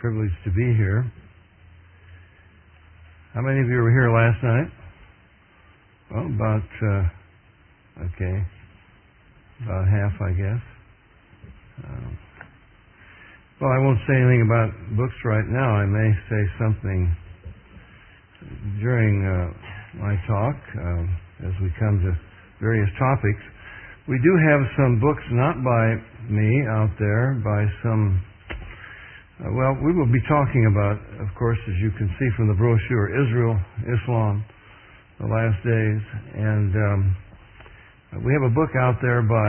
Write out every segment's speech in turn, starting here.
privileged to be here. How many of you were here last night? Well, about half, I guess. Well, I won't say anything about books right now. I may say something during my talk as we come to various topics. We do have some books not by me out there, by some, we will be talking about, of course, as you can see from the brochure, Israel, Islam, the last days. And we have a book out there by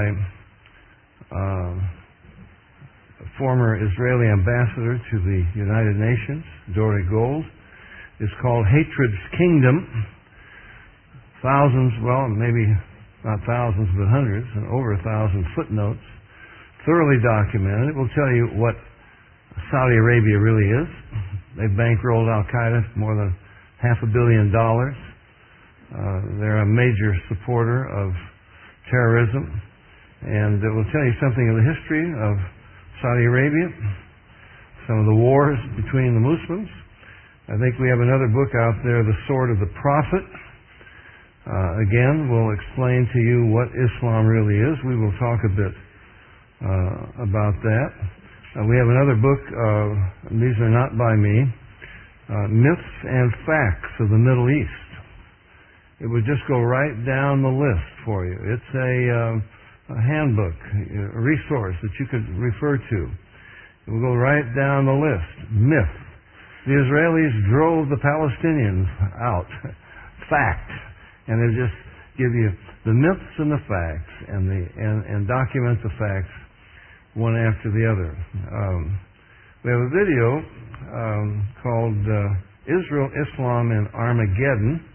a former Israeli ambassador to the United Nations, Dore Gold. It's called Hatred's Kingdom. Thousands, well, maybe not thousands, but hundreds, and over 1,000 footnotes, thoroughly documented. It will tell you what Saudi Arabia really is. They've bankrolled Al-Qaeda for more than $500 million. They're a major supporter of terrorism, and it will tell you something of the history of Saudi Arabia, some of the wars between the Muslims. I think we have another book out there, The Sword of the Prophet. Again, we'll explain to you what Islam really is. We will talk a bit about that. We have another book, these are not by me, Myths and Facts of the Middle East. It would just go right down the list for you. It's a handbook, a resource that you could refer to. It will go right down the list. Myth. The Israelis drove the Palestinians out. Fact. And they just give you the myths and the facts and document the facts one after the other. We have a video called Israel, Islam, and Armageddon.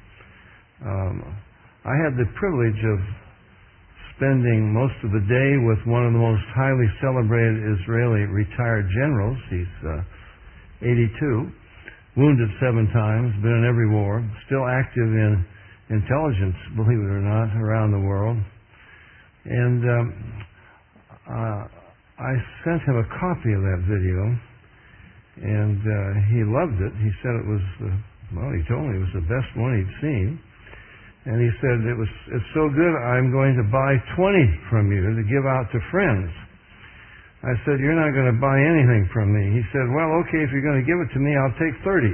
I had the privilege of spending most of the day with one of the most highly celebrated Israeli retired generals. He's 82, wounded 7 times, been in every war, still active in intelligence, believe it or not, around the world. And I sent him a copy of that video, and he loved it. He said it was, he told me it was the best one he'd seen. And he said, it's so good, I'm going to buy 20 from you to give out to friends. I said, you're not going to buy anything from me. He said, well, okay, if you're going to give it to me, I'll take 30.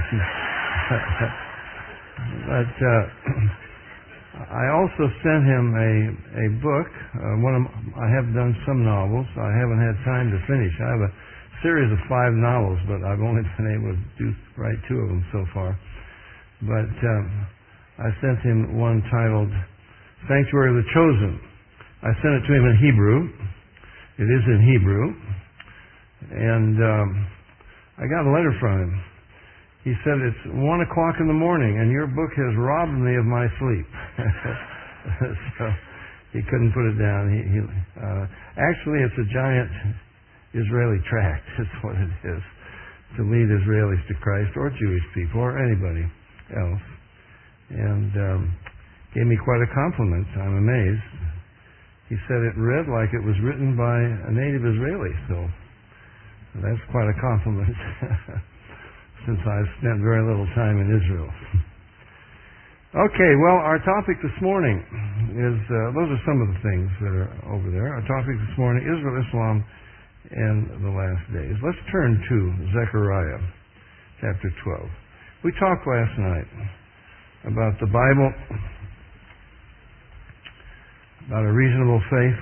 But I also sent him a book. I have done some novels. I haven't had time to finish. I have a series of 5 novels, but I've only been able to write 2 of them so far. But I sent him one titled Sanctuary of the Chosen. I sent it to him in Hebrew. It is in Hebrew. And I got a letter from him. He said, it's 1 o'clock in the morning, and your book has robbed me of my sleep. So he couldn't put it down. Actually, it's a giant Israeli tract. That's what it is, to lead Israelis to Christ, or Jewish people, or anybody else. And gave me quite a compliment. I'm amazed. He said it read like it was written by a native Israeli, so that's quite a compliment. Since I've spent very little time in Israel. Okay, well, our topic this morning is, those are some of the things that are over there. Our topic this morning, Israel, Islam, and the last days. Let's turn to Zechariah, chapter 12. We talked last night about the Bible, about a reasonable faith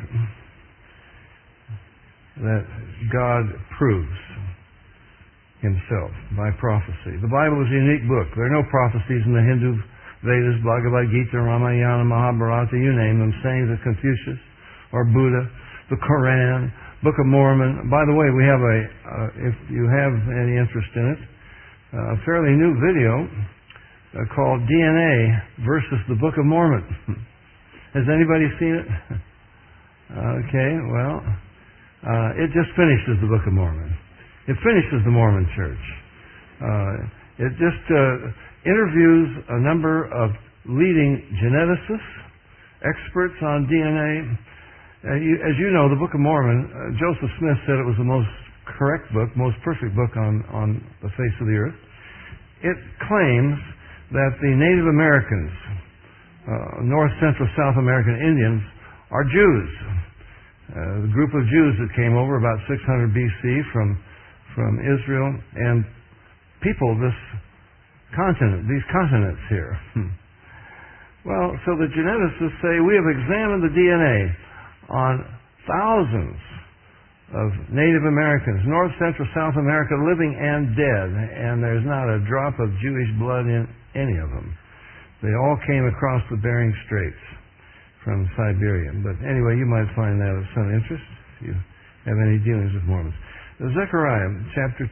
that God proves Himself by prophecy. The Bible is a unique book. There are no prophecies in the Hindu Vedas, Bhagavad Gita, Ramayana, Mahabharata, you name them, sayings of Confucius or Buddha, the Quran, Book of Mormon. By the way, we have if you have any interest in it, a fairly new video called DNA versus the Book of Mormon. Has anybody seen it? Okay, well, it just finishes the Book of Mormon. It finishes the Mormon Church. It just interviews a number of leading geneticists, experts on DNA. As you know, the Book of Mormon, Joseph Smith said it was the most correct book, most perfect book on the face of the earth, it claims that the Native Americans, North, Central, South American Indians, are Jews. The group of Jews that came over about 600 BC from Israel and peopled this continent, these continents here. Well, so the geneticists say we have examined the DNA on thousands of Native Americans, North, Central, South America, living and dead, and there's not a drop of Jewish blood in any of them. They all came across the Bering Straits from Siberia. But anyway, you might find that of some interest if you have any dealings with Mormons. Zechariah chapter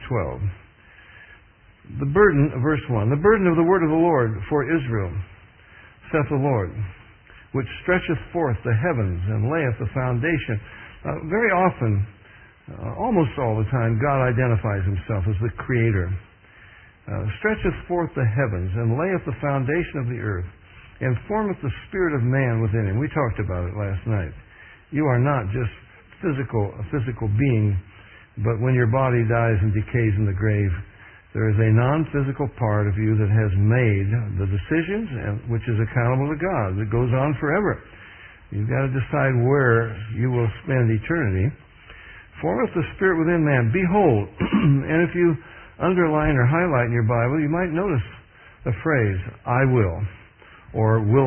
12. The burden, verse 1, the burden of the word of the Lord for Israel, saith the Lord, which stretcheth forth the heavens and layeth the foundation. Very often, almost all the time, God identifies himself as the Creator. Stretcheth forth the heavens and layeth the foundation of the earth and formeth the spirit of man within him. We talked about it last night. You are not just a physical being, but when your body dies and decays in the grave, there is a non-physical part of you that has made the decisions and which is accountable to God, that goes on forever. You've got to decide where you will spend eternity. Formeth the spirit within man. Behold, and if you underline or highlight in your Bible, you might notice the phrase, I will, or will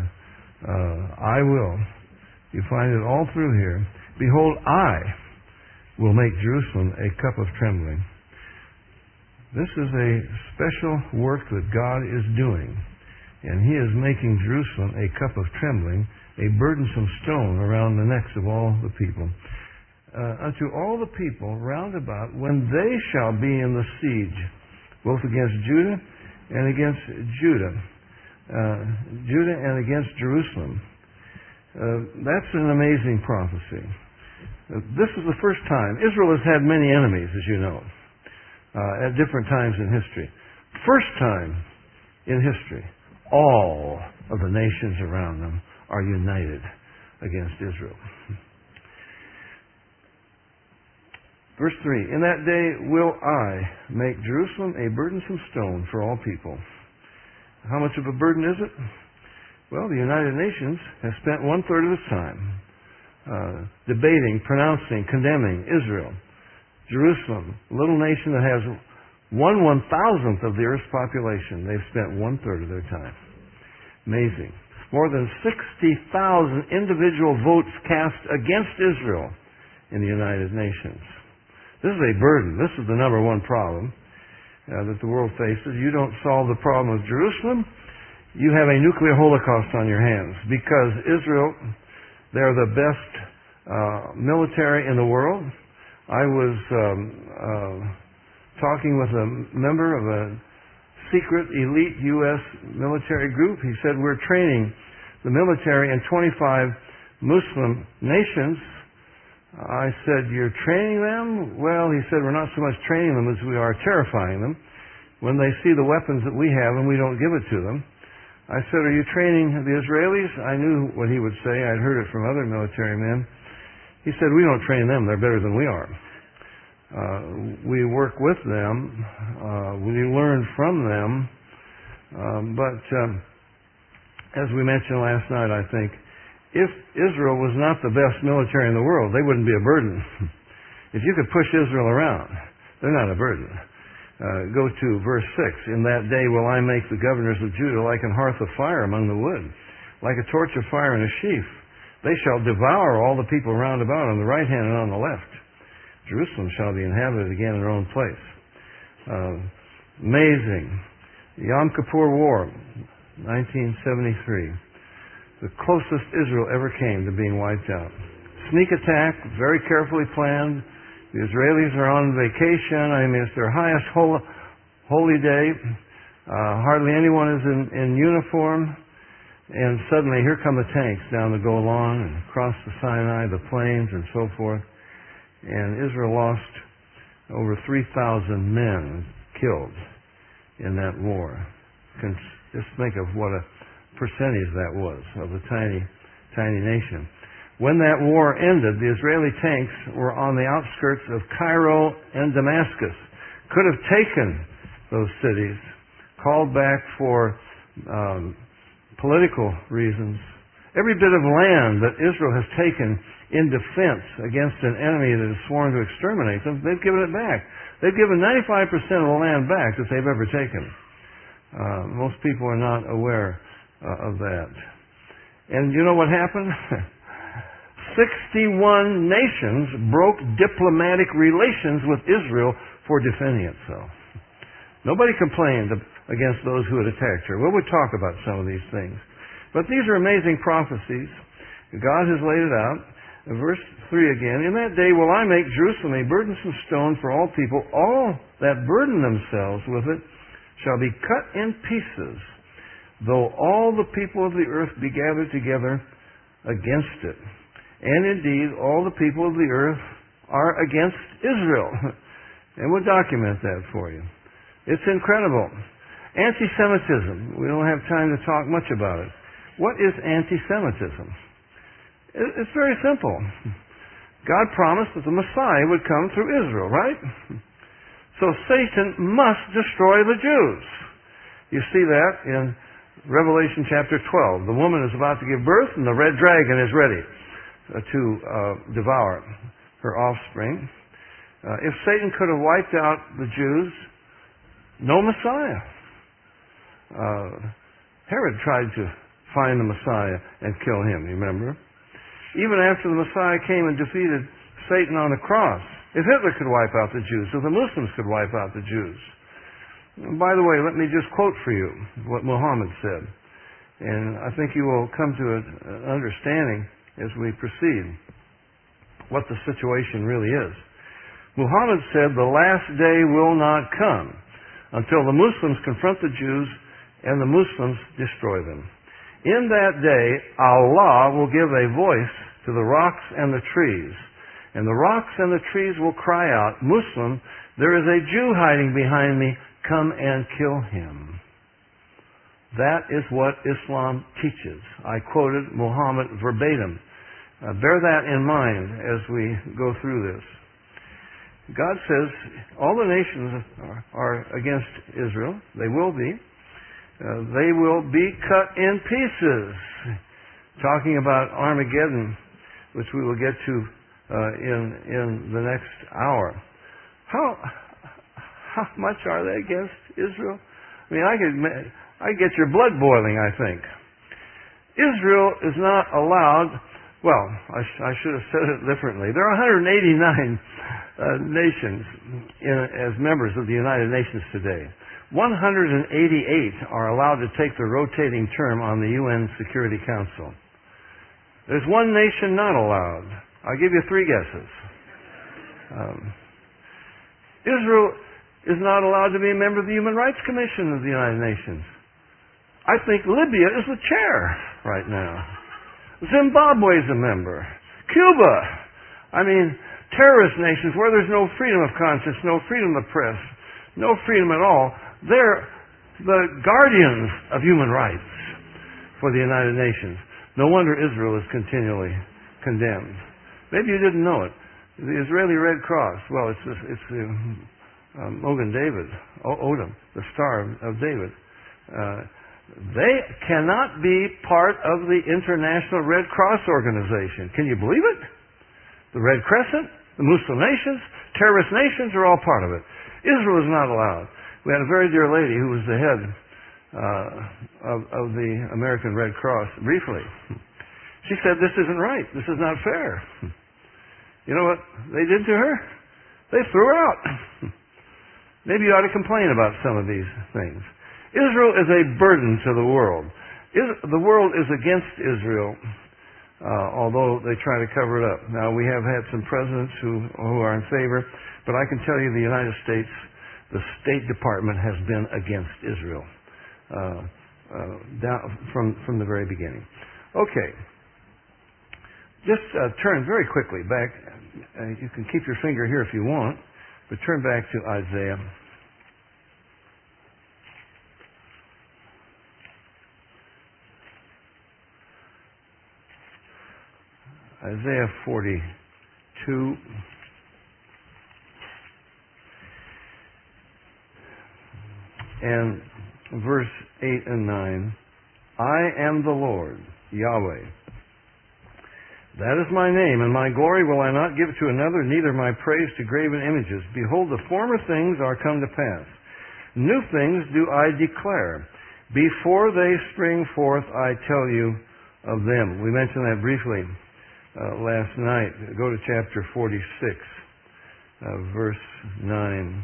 I will. You find it all through here. Behold, I will make Jerusalem a cup of trembling. This is a special work that God is doing, and He is making Jerusalem a cup of trembling, a burdensome stone around the necks of all the people. Unto all the people round about, when they shall be in the siege, both against Judah and against Judah and against Jerusalem. That's an amazing prophecy. This is the first time. Israel has had many enemies, as you know, at different times in history. First time in history, all of the nations around them are united against Israel. Verse 3, in that day will I make Jerusalem a burdensome stone for all people. How much of a burden is it? Well, the United Nations has spent 1/3 of its time debating, pronouncing, condemning Israel. Jerusalem, a little nation that has 1/1000th of the earth's population, they've spent 1/3 of their time. Amazing. More than 60,000 individual votes cast against Israel in the United Nations. This is a burden. This is the number one problem that the world faces. You don't solve the problem of Jerusalem, you have a nuclear holocaust on your hands, because Israel, they're the best military in the world. I was talking with a member of a secret elite U.S. military group. He said, we're training the military in 25 Muslim nations. I said, you're training them? Well, he said, we're not so much training them as we are terrifying them. When they see the weapons that we have and we don't give it to them. I said, are you training the Israelis? I knew what he would say. I'd heard it from other military men. He said, we don't train them. They're better than we are. We work with them. We learn from them. But as we mentioned last night, I think, if Israel was not the best military in the world, they wouldn't be a burden. If you could push Israel around, they're not a burden. Go to verse 6. In that day will I make the governors of Judah like an hearth of fire among the wood, like a torch of fire in a sheaf. They shall devour all the people round about on the right hand and on the left. Jerusalem shall be inhabited again in her own place. Amazing. Yom Kippur War, 1973. The closest Israel ever came to being wiped out. Sneak attack, very carefully planned. The Israelis are on vacation. I mean, it's their highest holy day. Hardly anyone is in uniform. And suddenly, here come the tanks down the Golan and across the Sinai, the plains, and so forth. And Israel lost over 3,000 men killed in that war. Just think of what a percentage that was of a tiny nation. When that war ended, the Israeli tanks were on the outskirts of Cairo and Damascus. Could have taken those cities, called back for political reasons. Every bit of land that Israel has taken in defense against an enemy that has sworn to exterminate them, they've given it back. They've given 95% of the land back that they've ever taken. Most people are not aware of that. And you know what happened? 61 nations broke diplomatic relations with Israel for defending itself. Nobody complained against those who had attacked her. Well, we'll talk about some of these things. But these are amazing prophecies. God has laid it out. Verse 3 again, in that day will I make Jerusalem a burdensome stone for all people. All that burden themselves with it shall be cut in pieces, though all the people of the earth be gathered together against it. And indeed, all the people of the earth are against Israel. And we'll document that for you. It's incredible. Anti-Semitism. We don't have time to talk much about it. What is anti-Semitism? It's very simple. God promised that the Messiah would come through Israel, right? So Satan must destroy the Jews. You see that in Revelation chapter 12. The woman is about to give birth and the red dragon is ready to devour her offspring. If Satan could have wiped out the Jews, no Messiah. Herod tried to find the Messiah and kill him, you remember? Even after the Messiah came and defeated Satan on the cross, if Hitler could wipe out the Jews, if the Muslims could wipe out the Jews. By the way, let me just quote for you what Muhammad said. And I think you will come to an understanding as we proceed what the situation really is. Muhammad said, the last day will not come until the Muslims confront the Jews and the Muslims destroy them. In that day, Allah will give a voice to the rocks and the trees. And the rocks and the trees will cry out, Muslim, there is a Jew hiding behind me. Come and kill him. That is what Islam teaches. I quoted Muhammad verbatim. Bear that in mind as we go through this. God says all the nations are against Israel. They will be. They will be cut in pieces. Talking about Armageddon, which we will get to in the next hour. How much are they against Israel? I mean, I get your blood boiling, I think. Israel is not allowed. Well, I should have said it differently. There are 189 nations as members of the United Nations today. 188 are allowed to take the rotating term on the UN Security Council. There's one nation not allowed. I'll give you 3 guesses. Israel is not allowed to be a member of the Human Rights Commission of the United Nations. I think Libya is the chair right now. Zimbabwe is a member. Cuba. I mean, terrorist nations where there's no freedom of conscience, no freedom of press, no freedom at all. They're the guardians of human rights for the United Nations. No wonder Israel is continually condemned. Maybe you didn't know it. The Israeli Red Cross, well, it's the Odom, the Star of David. They cannot be part of the International Red Cross Organization. Can you believe it? The Red Crescent, the Muslim nations, terrorist nations are all part of it. Israel is not allowed. We had a very dear lady who was the head of the American Red Cross briefly. She said, this isn't right. This is not fair. You know what they did to her? They threw her out. Maybe you ought to complain about some of these things. Israel is a burden to the world. The world is against Israel, although they try to cover it up. Now, we have had some presidents who are in favor, but I can tell you the United States, the State Department has been against Israel from the very beginning. Okay. Just turn very quickly back. You can keep your finger here if you want, but turn back to Isaiah. Isaiah 42. And verse 8 and 9. I am the Lord, Yahweh. That is my name, and my glory will I not give to another, neither my praise to graven images. Behold, the former things are come to pass. New things do I declare. Before they spring forth, I tell you of them. We mentioned that briefly last night. Go to chapter 46, verse 9.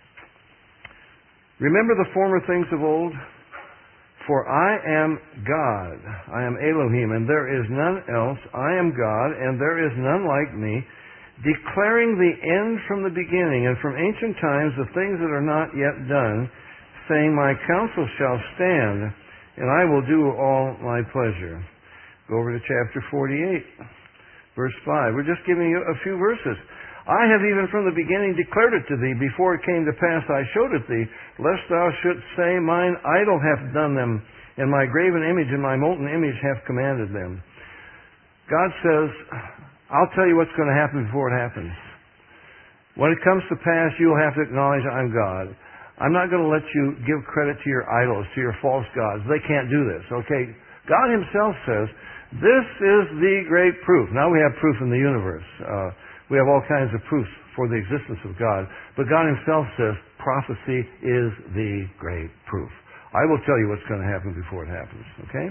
Remember the former things of old? For I am God, I am Elohim, and there is none else. I am God, and there is none like me, declaring the end from the beginning, and from ancient times the things that are not yet done, saying, my counsel shall stand, and I will do all my pleasure. Go over to chapter 48, verse 5. We're just giving you a few verses. I have even from the beginning declared it to thee. Before it came to pass, I showed it thee, lest thou shouldst say, mine idol hath done them, and my graven image and my molten image hath commanded them. God says, I'll tell you what's going to happen before it happens. When it comes to pass, you'll have to acknowledge I'm God. I'm not going to let you give credit to your idols, to your false gods. They can't do this, okay? God himself says, this is the great proof. Now we have proof in the universe. We have all kinds of proofs for the existence of God. But God himself says prophecy is the great proof. I will tell you what's going to happen before it happens. Okay?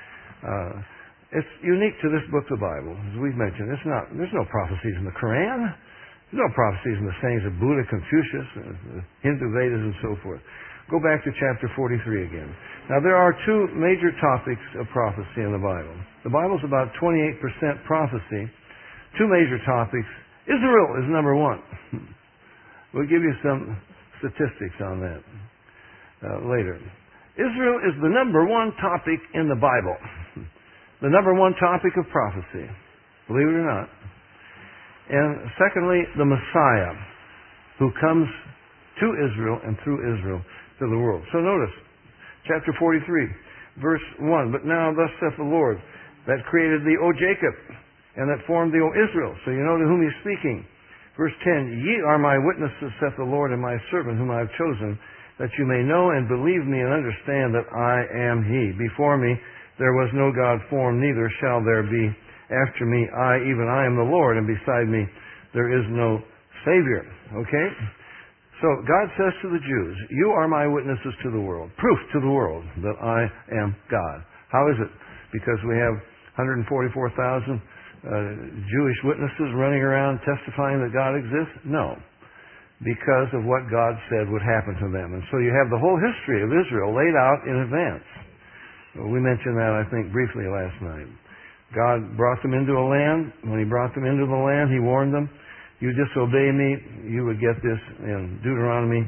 It's unique to this book, the Bible. As we've mentioned, there's no prophecies in the Quran. There's no prophecies in the sayings of Buddha, Confucius, the Hindu Vedas, and so forth. Go back to chapter 43 again. Now, there are two major topics of prophecy in the Bible. The Bible's about 28% prophecy. Two major topics. Israel is number one. We'll give you some statistics on that later. Israel is the number one topic in the Bible. The number one topic of prophecy. Believe it or not. And secondly, the Messiah, who comes to Israel and through Israel to the world. So notice, chapter 43, verse 1. But now thus saith the Lord, that created thee, O Jacob, and that formed thee, O Israel. So you know to whom he's speaking. Verse 10, ye are my witnesses, saith the Lord, and my servant whom I have chosen, that you may know and believe me and understand that I am he. Before me there was no God formed, neither shall there be after me. Even I am the Lord, and beside me there is no Savior. Okay? So God says to the Jews, you are my witnesses to the world, proof to the world that I am God. How is it? Because we have 144,000 Jewish witnesses running around testifying that God exists? No. Because of what God said would happen to them. And so you have the whole history of Israel laid out in advance. We mentioned that, I think, briefly last night. God brought them into a land. When he brought them into the land, he warned them, you disobey me, you would get this in Deuteronomy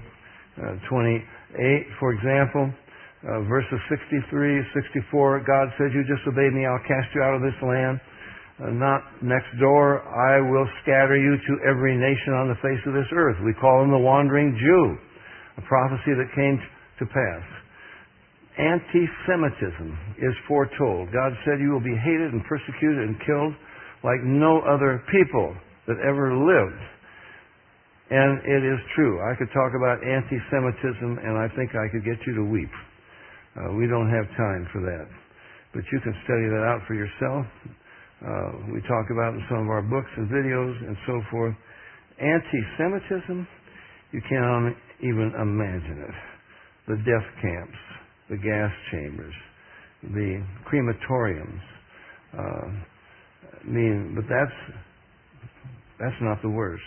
28, for example. Verses 63, 64, God said, you disobeyed me, I'll cast you out of this land. Not next door, I will scatter you to every nation on the face of this earth. We call him the wandering Jew, a prophecy that came to pass. Anti-Semitism is foretold. God said you will be hated and persecuted and killed like no other people that ever lived. And it is true. I could talk about anti-Semitism, and I think I could get you to weep. We don't have time for that. But you can study that out for yourself. We talk about it in some of our books and videos and so forth. Anti-Semitism, you can't even imagine it. The death camps, the gas chambers, the crematoriums. But that's not the worst.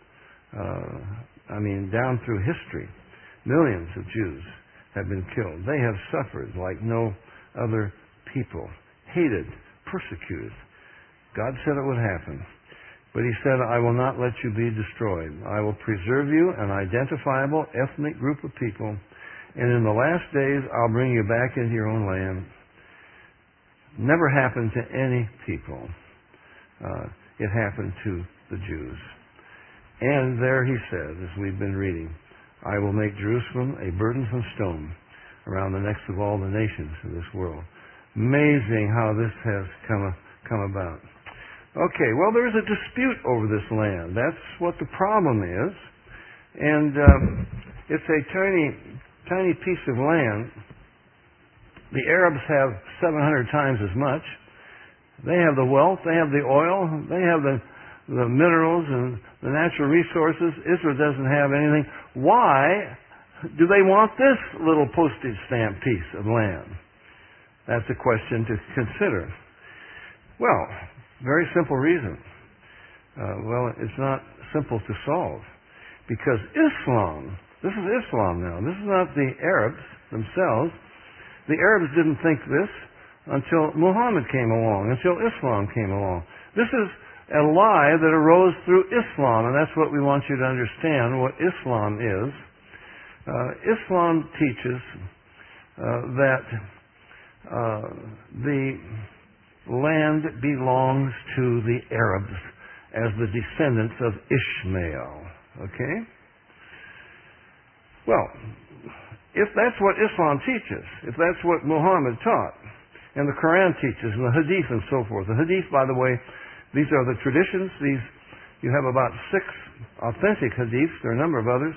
Down through history, millions of Jews have been killed. They have suffered like no other people. Hated, persecuted. God said it would happen. But he said, I will not let you be destroyed. I will preserve you, an identifiable ethnic group of people, and in the last days I'll bring you back into your own land. Never happened to any people. It happened to the Jews. And there he said, as we've been reading, I will make Jerusalem a burdensome stone around the necks of all the nations of this world. Amazing how this has come about. Okay, well, there's a dispute over this land. That's what the problem is. And it's a tiny piece of land. The Arabs have 700 times as much. They have the wealth, they have the oil, they have the minerals and the natural resources. Israel doesn't have anything. Why do they want this little postage stamp piece of land? That's a question to consider. Well, very simple reason. Well, it's not simple to solve. Because Islam, this is Islam now, this is not the Arabs themselves. The Arabs didn't think this until Muhammad came along, until Islam came along. This is a lie that arose through Islam, and that's what we want you to understand, what Islam is. Islam teaches that the land belongs to the Arabs as the descendants of Ishmael. Okay? Well, if that's what Islam teaches, if that's what Muhammad taught, and the Quran teaches, and the Hadith and so forth. The Hadith, by the way, these are the traditions. You have about 6 authentic Hadiths. There are a number of others.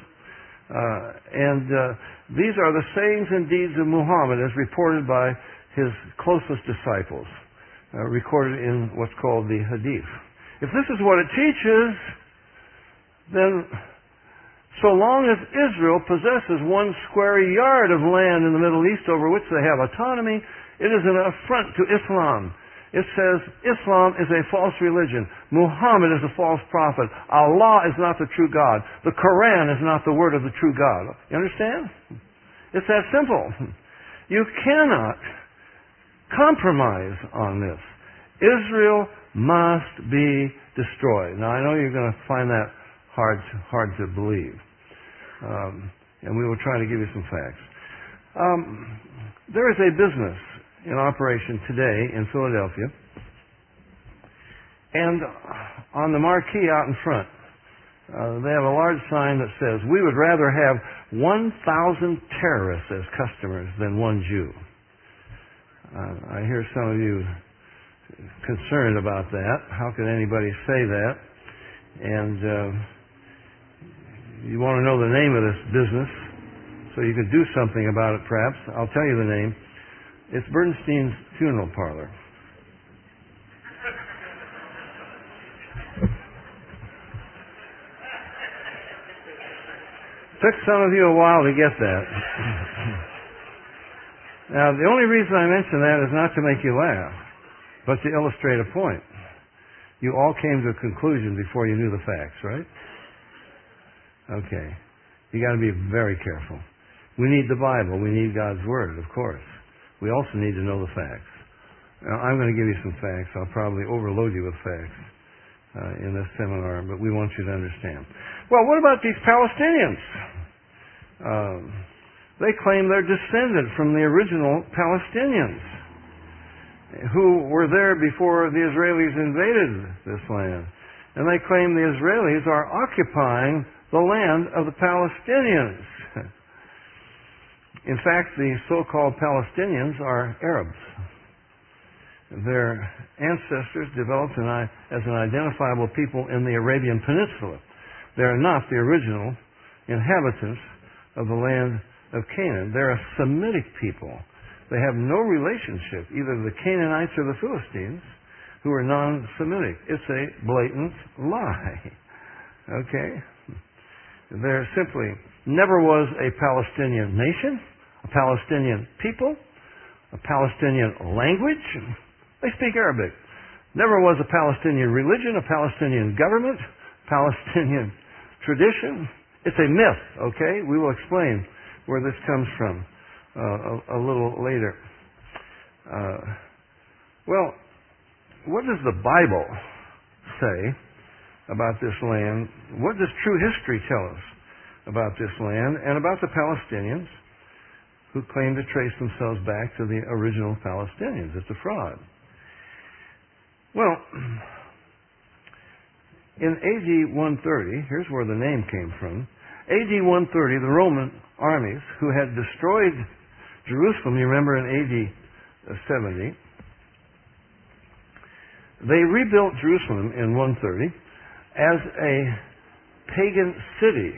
These are the sayings and deeds of Muhammad as reported by his closest disciples, recorded in what's called the Hadith. If this is what it teaches, then so long as Israel possesses 1 square yard of land in the Middle East over which they have autonomy, it is an affront to Islam. It says Islam is a false religion. Muhammad is a false prophet. Allah is not the true God. The Quran is not the word of the true God. You understand? It's that simple. You cannot compromise on this. Israel must be destroyed. Now, I know you're going to find that hard to believe. And we will try to give you some facts. There is a business in operation today in Philadelphia. And on the marquee out in front, they have a large sign that says, "We would rather have 1,000 terrorists as customers than 1 Jew." I hear some of you concerned about that. How could anybody say that? And you want to know the name of this business so you can do something about it, perhaps. I'll tell you the name. It's Bernstein's Funeral Parlor. Took some of you a while to get that. Now, the only reason I mention that is not to make you laugh, but to illustrate a point. You all came to a conclusion before you knew the facts, right? Okay. You got to be very careful. We need the Bible. We need God's Word, of course. We also need to know the facts. Now, I'm going to give you some facts. I'll probably overload you with facts in this seminar, but we want you to understand. Well, what about these Palestinians? They claim they're descended from the original Palestinians who were there before the Israelis invaded this land. And they claim the Israelis are occupying the land of the Palestinians. In fact, the so-called Palestinians are Arabs. Their ancestors developed as an identifiable people in the Arabian Peninsula. They are not the original inhabitants of the land of Canaan. They're a Semitic people. They have no relationship, either to the Canaanites or the Philistines, who are non-Semitic. It's a blatant lie. Okay? There simply never was a Palestinian nation, a Palestinian people, a Palestinian language. They speak Arabic. Never was a Palestinian religion, a Palestinian government, Palestinian tradition. It's a myth, okay? We will explain where this comes from a little later. Well, what does the Bible say about this land? What does true history tell us about this land and about the Palestinians who claim to trace themselves back to the original Palestinians? It's a fraud. Well, in AD 130, here's where the name came from. AD 130, the Roman armies who had destroyed Jerusalem, you remember in AD 70, They rebuilt Jerusalem in 130 as a pagan city.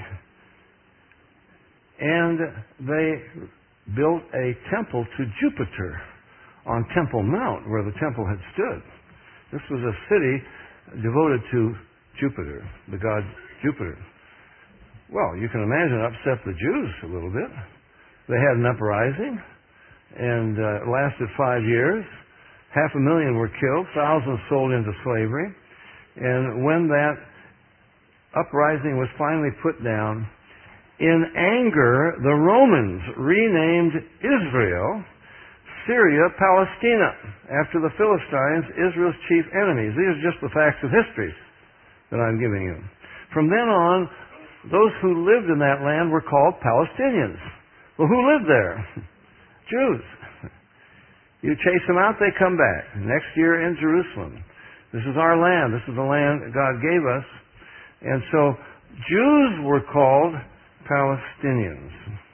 And they built a temple to Jupiter on Temple Mount, where the temple had stood. This was a city devoted to Jupiter, the god Jupiter. Well, you can imagine it upset the Jews a little bit. They had an uprising, and it lasted 5 years. 500,000 were killed, thousands sold into slavery. And when that uprising was finally put down, in anger, the Romans renamed Israel Syria Palestina, after the Philistines, Israel's chief enemies. These are just the facts of history that I'm giving you. From then on, those who lived in that land were called Palestinians. Well, who lived there? Jews. You chase them out, they come back. Next year in Jerusalem. This is our land. This is the land God gave us. And so Jews were called Palestinians.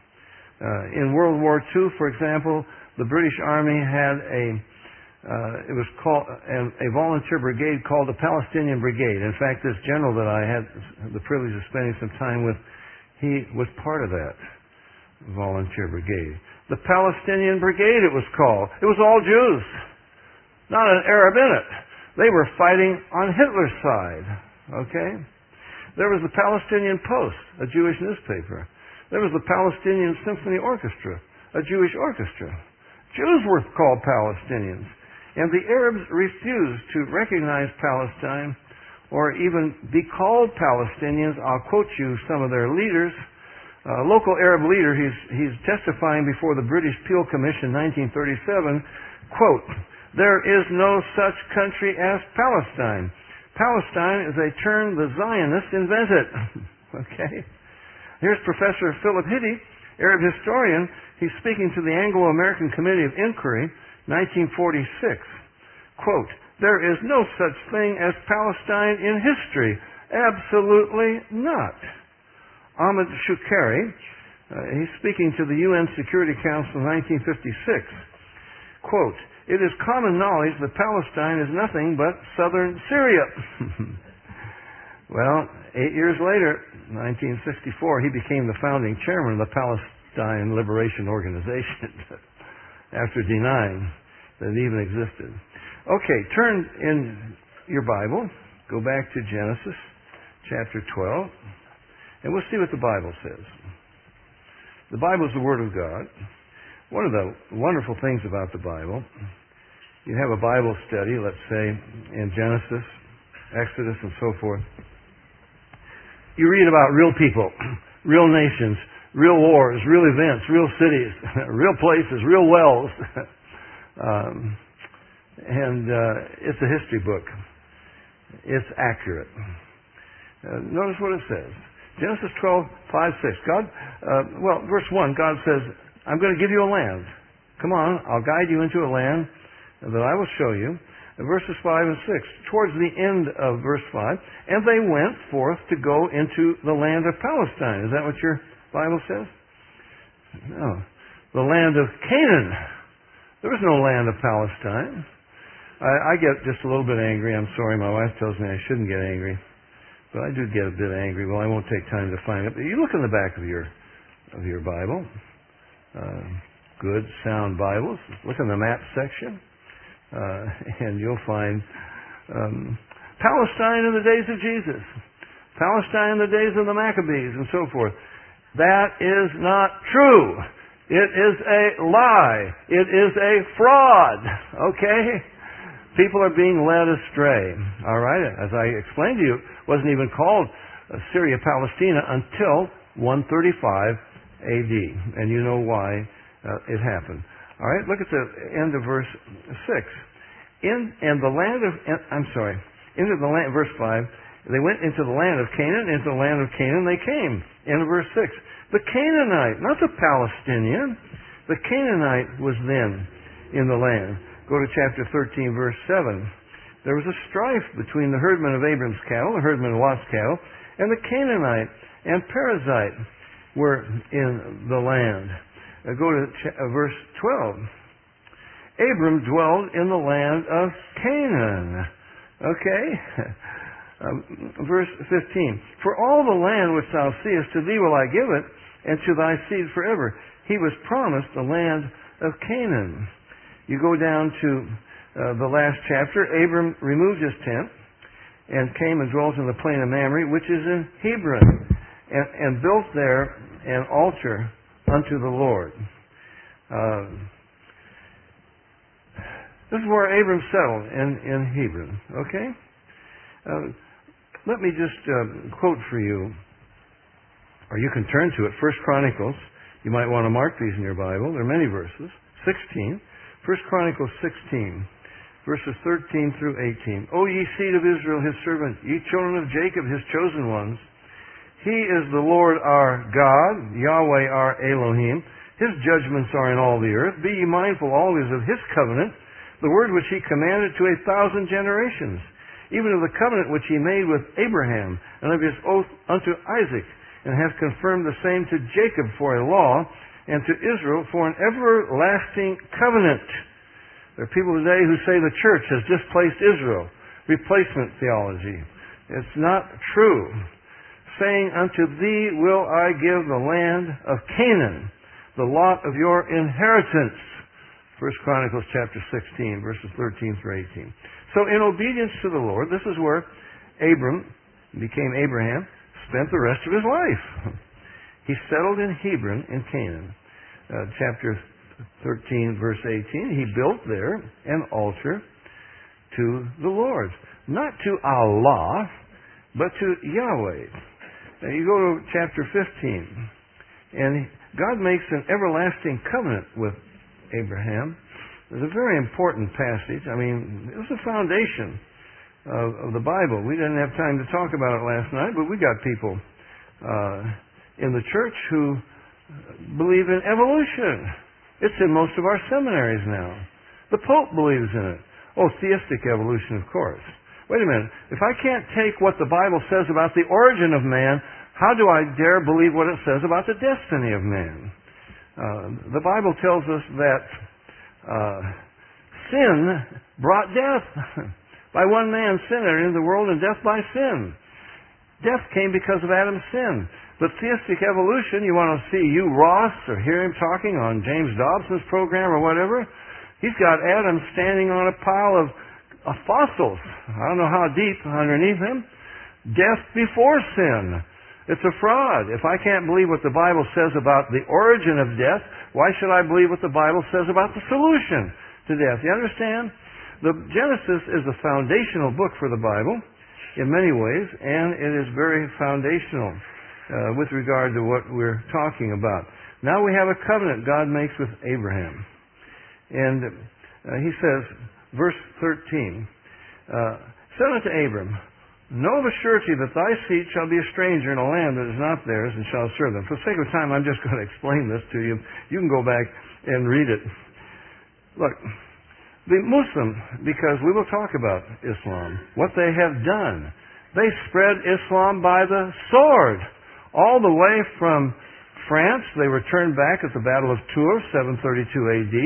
In World War II, for example, the British Army had it was called a volunteer brigade called the Palestinian Brigade. In fact, this general that I had the privilege of spending some time with, he was part of that volunteer brigade. The Palestinian Brigade, it was called. It was all Jews, not an Arab in it. They were fighting on Hitler's side. Okay? There was the Palestinian Post, a Jewish newspaper. There was the Palestinian Symphony Orchestra, a Jewish orchestra. Jews were called Palestinians. And the Arabs refused to recognize Palestine or even be called Palestinians. I'll quote you some of their leaders. A local Arab leader, he's testifying before the British Peel Commission in 1937, quote, "There is no such country as Palestine. Palestine is a term the Zionists invented." Okay? Here's Professor Philip Hitti, Arab historian. He's speaking to the Anglo-American Committee of Inquiry, 1946. Quote, "There is no such thing as Palestine in history. Absolutely not." Ahmed Shukari, he's speaking to the UN Security Council in 1956. Quote, "It is common knowledge that Palestine is nothing but southern Syria." Well, 8 years later, 1964, he became the founding chairman of the Palestine Liberation Organization after denying that it even existed. Okay, turn in your Bible, go back to Genesis chapter 12, and we'll see what the Bible says. The Bible is the Word of God. One of the wonderful things about the Bible, you have a Bible study, let's say, in Genesis, Exodus, and so forth. You read about real people, real nations, real wars, real events, real cities, real places, real wells. And it's a history book. It's accurate. Notice what it says. Genesis 12, 5, 6. Verse 1, God says, "I'm going to give you a land. Come on, I'll guide you into a land that I will show you." And verses 5 and 6, towards the end of verse 5, "And they went forth to go into the land of Palestine." Is that what your Bible says? No. The land of Canaan. There was no land of Palestine. I get just a little bit angry. I'm sorry, my wife tells me I shouldn't get angry. But I do get a bit angry. Well, I won't take time to find it. But you look in the back of your Bible. Good, sound Bibles. Look in the map section. And you'll find Palestine in the days of Jesus. Palestine in the days of the Maccabees and so forth. That is not true. It is a lie. It is a fraud. Okay? People are being led astray. All right? As I explained to you, it wasn't even called Syria Palestina until 135 AD. And you know why it happened. All right? Look at the end of verse 6. Verse 5. They went into the land of Canaan. Into the land of Canaan they came. End of verse 6. The Canaanite, not the Palestinian. The Canaanite was then in the land. Go to chapter 13, verse 7. There was a strife between the herdmen of Abram's cattle, the herdmen of Lot's cattle, and the Canaanite and Perizzite were in the land. Go to verse 12. Abram dwelled in the land of Canaan. Okay? Verse 15. For all the land which thou seest, to thee will I give it, and to thy seed forever. He was promised the land of Canaan. You go down to the last chapter. Abram removed his tent and came and dwelt in the plain of Mamre, which is in Hebron, and built there an altar unto the Lord. This is where Abram settled, in Hebron. Okay? Let me just quote for you, or you can turn to it, 1 Chronicles. You might want to mark these in your Bible. There are many verses. 16. 1 Chronicles 16, verses 13 through 18. O ye seed of Israel, his servant, ye children of Jacob, his chosen ones. He is the Lord our God, Yahweh our Elohim. His judgments are in all the earth. Be ye mindful always of his covenant, the word which he commanded to 1,000 generations, even of the covenant which he made with Abraham, and of his oath unto Isaac, and hath confirmed the same to Jacob for a law, and to Israel for an everlasting covenant. There are people today who say the church has displaced Israel. Replacement theology. It's not true. Saying, unto thee will I give the land of Canaan, the lot of your inheritance. 1 Chronicles chapter 16, verses 13 through 18. So in obedience to the Lord, this is where Abram became Abraham, spent the rest of his life. He settled in Hebron in Canaan. Chapter 13, verse 18, he built there an altar to the Lord. Not to Allah, but to Yahweh. Now you go to chapter 15, and God makes an everlasting covenant with Abraham. It's a very important passage. I mean, it was the foundation of the Bible. We didn't have time to talk about it last night, but we got people in the church who believe in evolution. It's in most of our seminaries now. The Pope believes in it. Oh, theistic evolution, of course. Wait a minute. If I can't take what the Bible says about the origin of man, how do I dare believe what it says about the destiny of man? The Bible tells us that sin brought death. By one man sin entered into the world, and death by sin. Death came because of Adam's sin. But theistic evolution, you want to see Hugh Ross or hear him talking on James Dobson's program or whatever, he's got Adam standing on a pile of fossils. I don't know how deep underneath him. Death before sin. It's a fraud. If I can't believe what the Bible says about the origin of death, why should I believe what the Bible says about the solution to death? You understand? The Genesis is the foundational book for the Bible in many ways, and it is very foundational with regard to what we're talking about. Now we have a covenant God makes with Abraham. And he says, verse 13, said unto Abram, know of a surety that thy seed shall be a stranger in a land that is not theirs, and shall serve them. For the sake of time, I'm just going to explain this to you. You can go back and read it. Look, the Muslim, because we will talk about Islam, what they have done. They spread Islam by the sword. All the way from France, they were turned back at the Battle of Tours, 732 AD.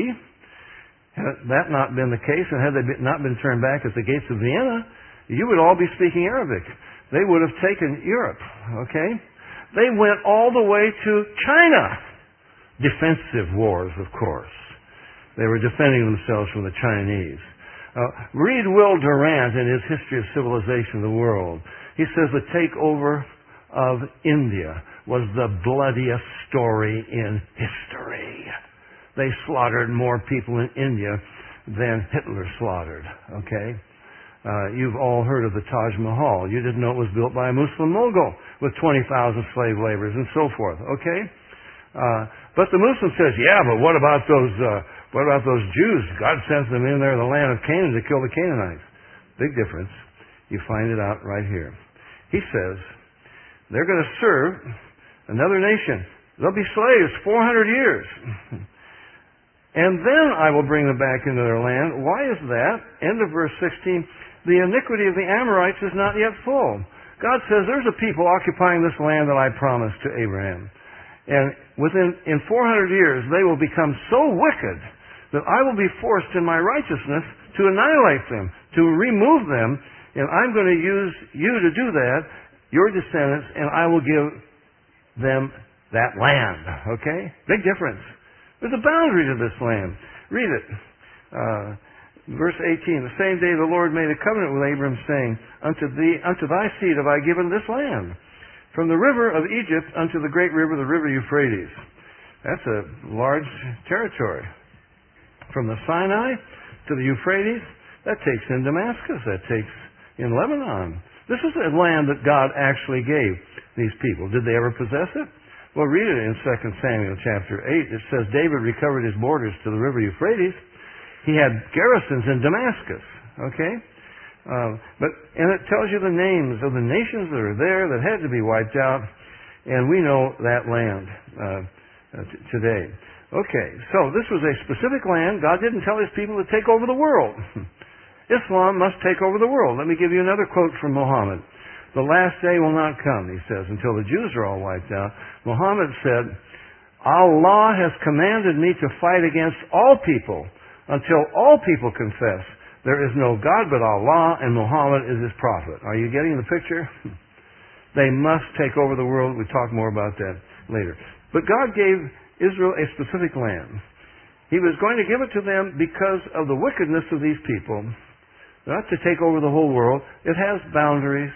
Had that not been the case, and had they not been turned back at the gates of Vienna, you would all be speaking Arabic. They would have taken Europe, okay? They went all the way to China. Defensive wars, of course. They were defending themselves from the Chinese. Read Will Durant in his History of Civilization of the World. He says the takeover of India was the bloodiest story in history. They slaughtered more people in India than Hitler slaughtered, okay? You've all heard of the Taj Mahal. You didn't know it was built by a Muslim mogul with 20,000 slave laborers and so forth, okay? But the Muslim says, yeah, but what about those Jews? God sent them in there in the land of Canaan to kill the Canaanites. Big difference. You find it out right here. He says, they're going to serve another nation. They'll be slaves 400 years. And then I will bring them back into their land. Why is that? End of verse 16. The iniquity of the Amorites is not yet full. God says there's a people occupying this land that I promised to Abraham. And in 400 years, they will become so wicked that I will be forced in my righteousness to annihilate them, to remove them And I'm going to use you to do that, your descendants, and I will give them that land. Okay? Big difference. There's a boundary to this land. Read it. Verse 18, the same day the Lord made a covenant with Abram, saying, Unto thy seed have I given this land, from the river of Egypt unto the great river, the river Euphrates. That's a large territory. From the Sinai to the Euphrates, that takes in Damascus, that takes in Lebanon. This is a land that God actually gave these people. Did they ever possess it? Well, read it in 2 Samuel chapter 8. It says David recovered his borders to the river Euphrates. He had garrisons in Damascus. Okay? And it tells you the names of the nations that are there that had to be wiped out. And we know that land today. Okay, so this was a specific land. God didn't tell his people to take over the world. Islam must take over the world. Let me give you another quote from Muhammad. The last day will not come, he says, until the Jews are all wiped out. Muhammad said, Allah has commanded me to fight against all people until all people confess there is no God but Allah and Muhammad is his prophet. Are you getting the picture? They must take over the world. We'll talk more about that later. But God gave Israel a specific land. He was going to give it to them because of the wickedness of these people. Not to take over the whole world. It has boundaries.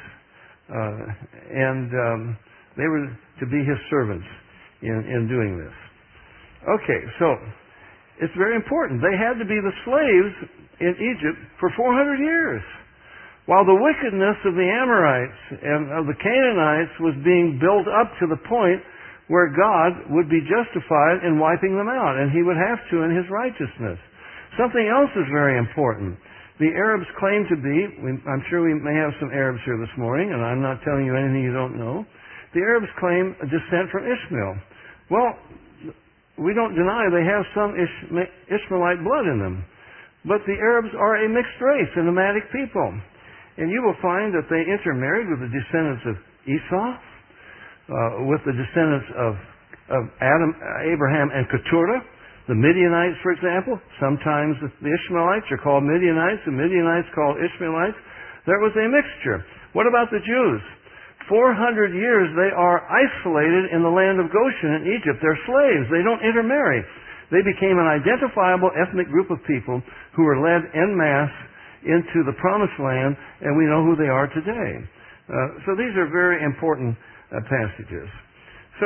And they were to be his servants in doing this. Okay, so it's very important. They had to be the slaves in Egypt for 400 years. While the wickedness of the Amorites and of the Canaanites was being built up to the point where God would be justified in wiping them out, and he would have to in his righteousness. Something else is very important. The Arabs claim to be, I'm sure we may have some Arabs here this morning, and I'm not telling you anything you don't know. The Arabs claim a descent from Ishmael. Well, we don't deny they have some Ishmaelite blood in them. But the Arabs are a mixed race, a nomadic people. And you will find that they intermarried with the descendants of Esau, with the descendants of Abraham and Keturah. The Midianites, for example, sometimes the Ishmaelites are called Midianites, the Midianites called Ishmaelites. There was a mixture. What about the Jews? 400 years they are isolated in the land of Goshen in Egypt. They're slaves. They don't intermarry. They became an identifiable ethnic group of people who were led en masse into the promised land, and we know who they are today. So these are very important passages. So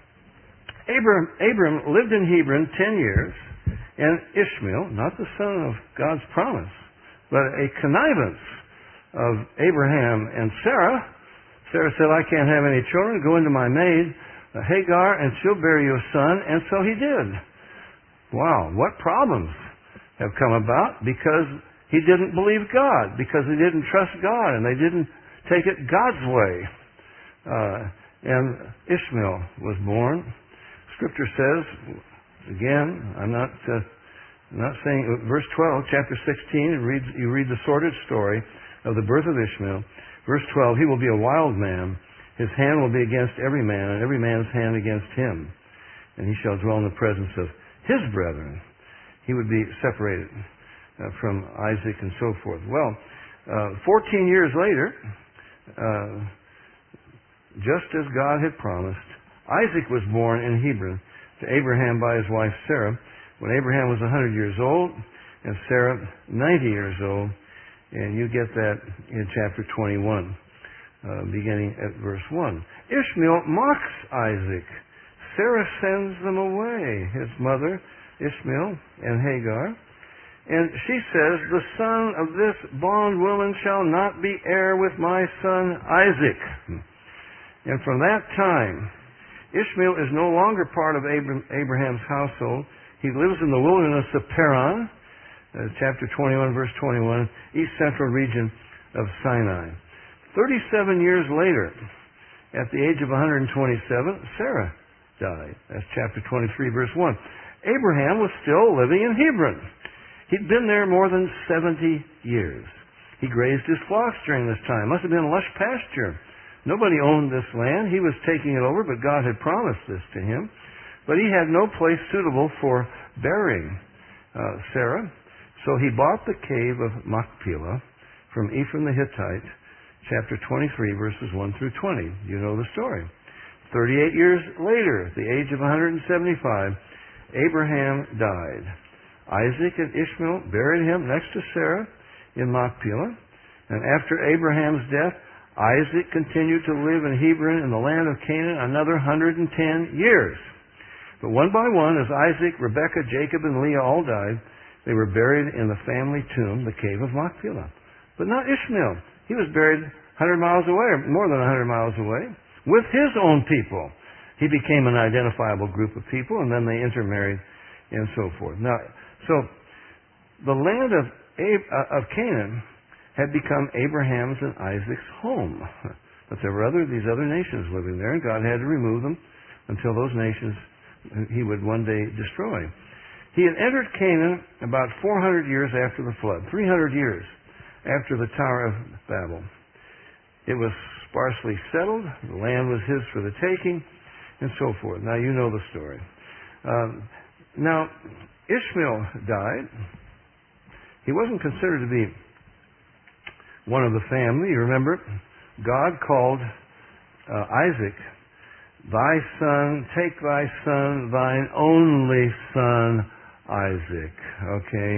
Abram lived in Hebron 10 years, and Ishmael, not the son of God's promise, but a connivance of Abraham and Sarah. Sarah said, I can't have any children. Go into my maid, Hagar, and she'll bear you a son. And so he did. Wow, what problems have come about because he didn't believe God, because he didn't trust God, and they didn't take it God's way. And Ishmael was born. Scripture says, again, I'm not saying, verse 12, chapter 16, you read the sordid story of the birth of Ishmael. Verse 12, he will be a wild man. His hand will be against every man, and every man's hand against him. And he shall dwell in the presence of his brethren. He would be separated from Isaac and so forth. Well, 14 years later, just as God had promised, Isaac was born in Hebron to Abraham by his wife Sarah when Abraham was 100 years old and Sarah 90 years old. And you get that in chapter 21, beginning at verse 1. Ishmael mocks Isaac. Sarah sends them away, his mother, Ishmael, and Hagar. And she says, the son of this bondwoman shall not be heir with my son Isaac. And from that time, Ishmael is no longer part of Abraham's household. He lives in the wilderness of Paran, chapter 21, verse 21, east central region of Sinai. 37 years later, at the age of 127, Sarah died. That's chapter 23, verse 1. Abraham was still living in Hebron. He'd been there more than 70 years. He grazed his flocks during this time. Must have been lush pasture. Nobody owned this land. He was taking it over, but God had promised this to him. But he had no place suitable for burying Sarah. So he bought the cave of Machpelah from Ephraim the Hittite, chapter 23, verses 1 through 20. You know the story. 38 years later, at the age of 175, Abraham died. Isaac and Ishmael buried him next to Sarah in Machpelah. And after Abraham's death, Isaac continued to live in Hebron in the land of Canaan another 110 years. But one by one, as Isaac, Rebekah, Jacob, and Leah all died, they were buried in the family tomb, the cave of Machpelah. But not Ishmael. He was buried 100 miles away, or more than 100 miles away, with his own people. He became an identifiable group of people, and then they intermarried and so forth. Now, so the land of Canaan had become Abraham's and Isaac's home. But there were these other nations living there, and God had to remove them until those nations he would one day destroy. He had entered Canaan about 400 years after the flood, 300 years after the Tower of Babel. It was sparsely settled, the land was his for the taking, and so forth. Now you know the story. Now, Ishmael died. He wasn't considered to be one of the family. You remember, God called Isaac, thy son, take thy son, thine only son, Isaac. Okay?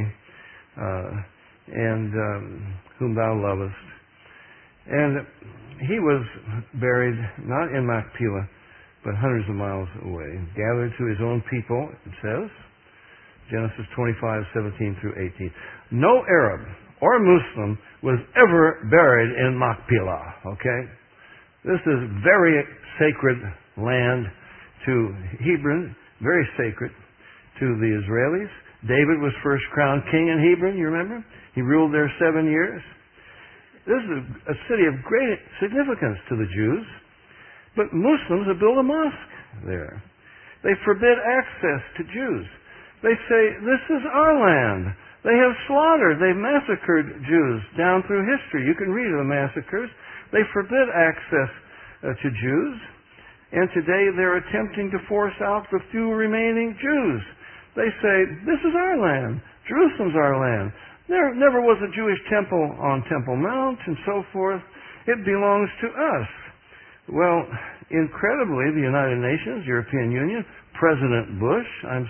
Whom thou lovest. And he was buried not in Machpelah, but hundreds of miles away. Gathered to his own people, it says. Genesis 25:17 through 18. No Arab or Muslim was ever buried in Machpelah. Okay? This is very sacred land to Hebron, very sacred to the Israelis. David was first crowned king in Hebron, you remember? He ruled there 7 years. This is a city of great significance to the Jews, but Muslims have built a mosque there. They forbid access to Jews. They say, this is our land. They have slaughtered, they've massacred Jews down through history. You can read of the massacres. They forbid access to Jews, and today they're attempting to force out the few remaining Jews. They say, this is our land. Jerusalem's our land. There never was a Jewish temple on Temple Mount and so forth. It belongs to us. Well, incredibly, the United Nations, European Union, President Bush,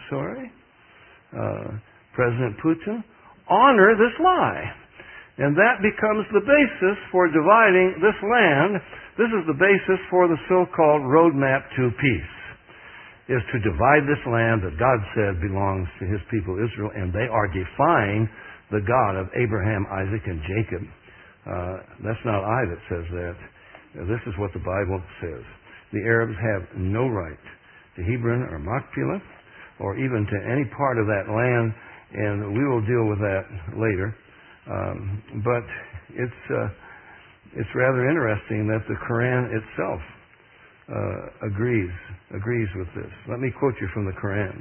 President Putin, honor this lie. And that becomes the basis for dividing this land. This is the basis for the so-called roadmap to peace, is to divide this land that God said belongs to his people Israel, and they are defying the God of Abraham, Isaac, and Jacob. That's not I that says that. This is what the Bible says. The Arabs have no right to Hebron or Machpelah, or even to any part of that land, and we will deal with that later. But it's rather interesting that the Quran itself agrees with this. Let me quote you from the Quran.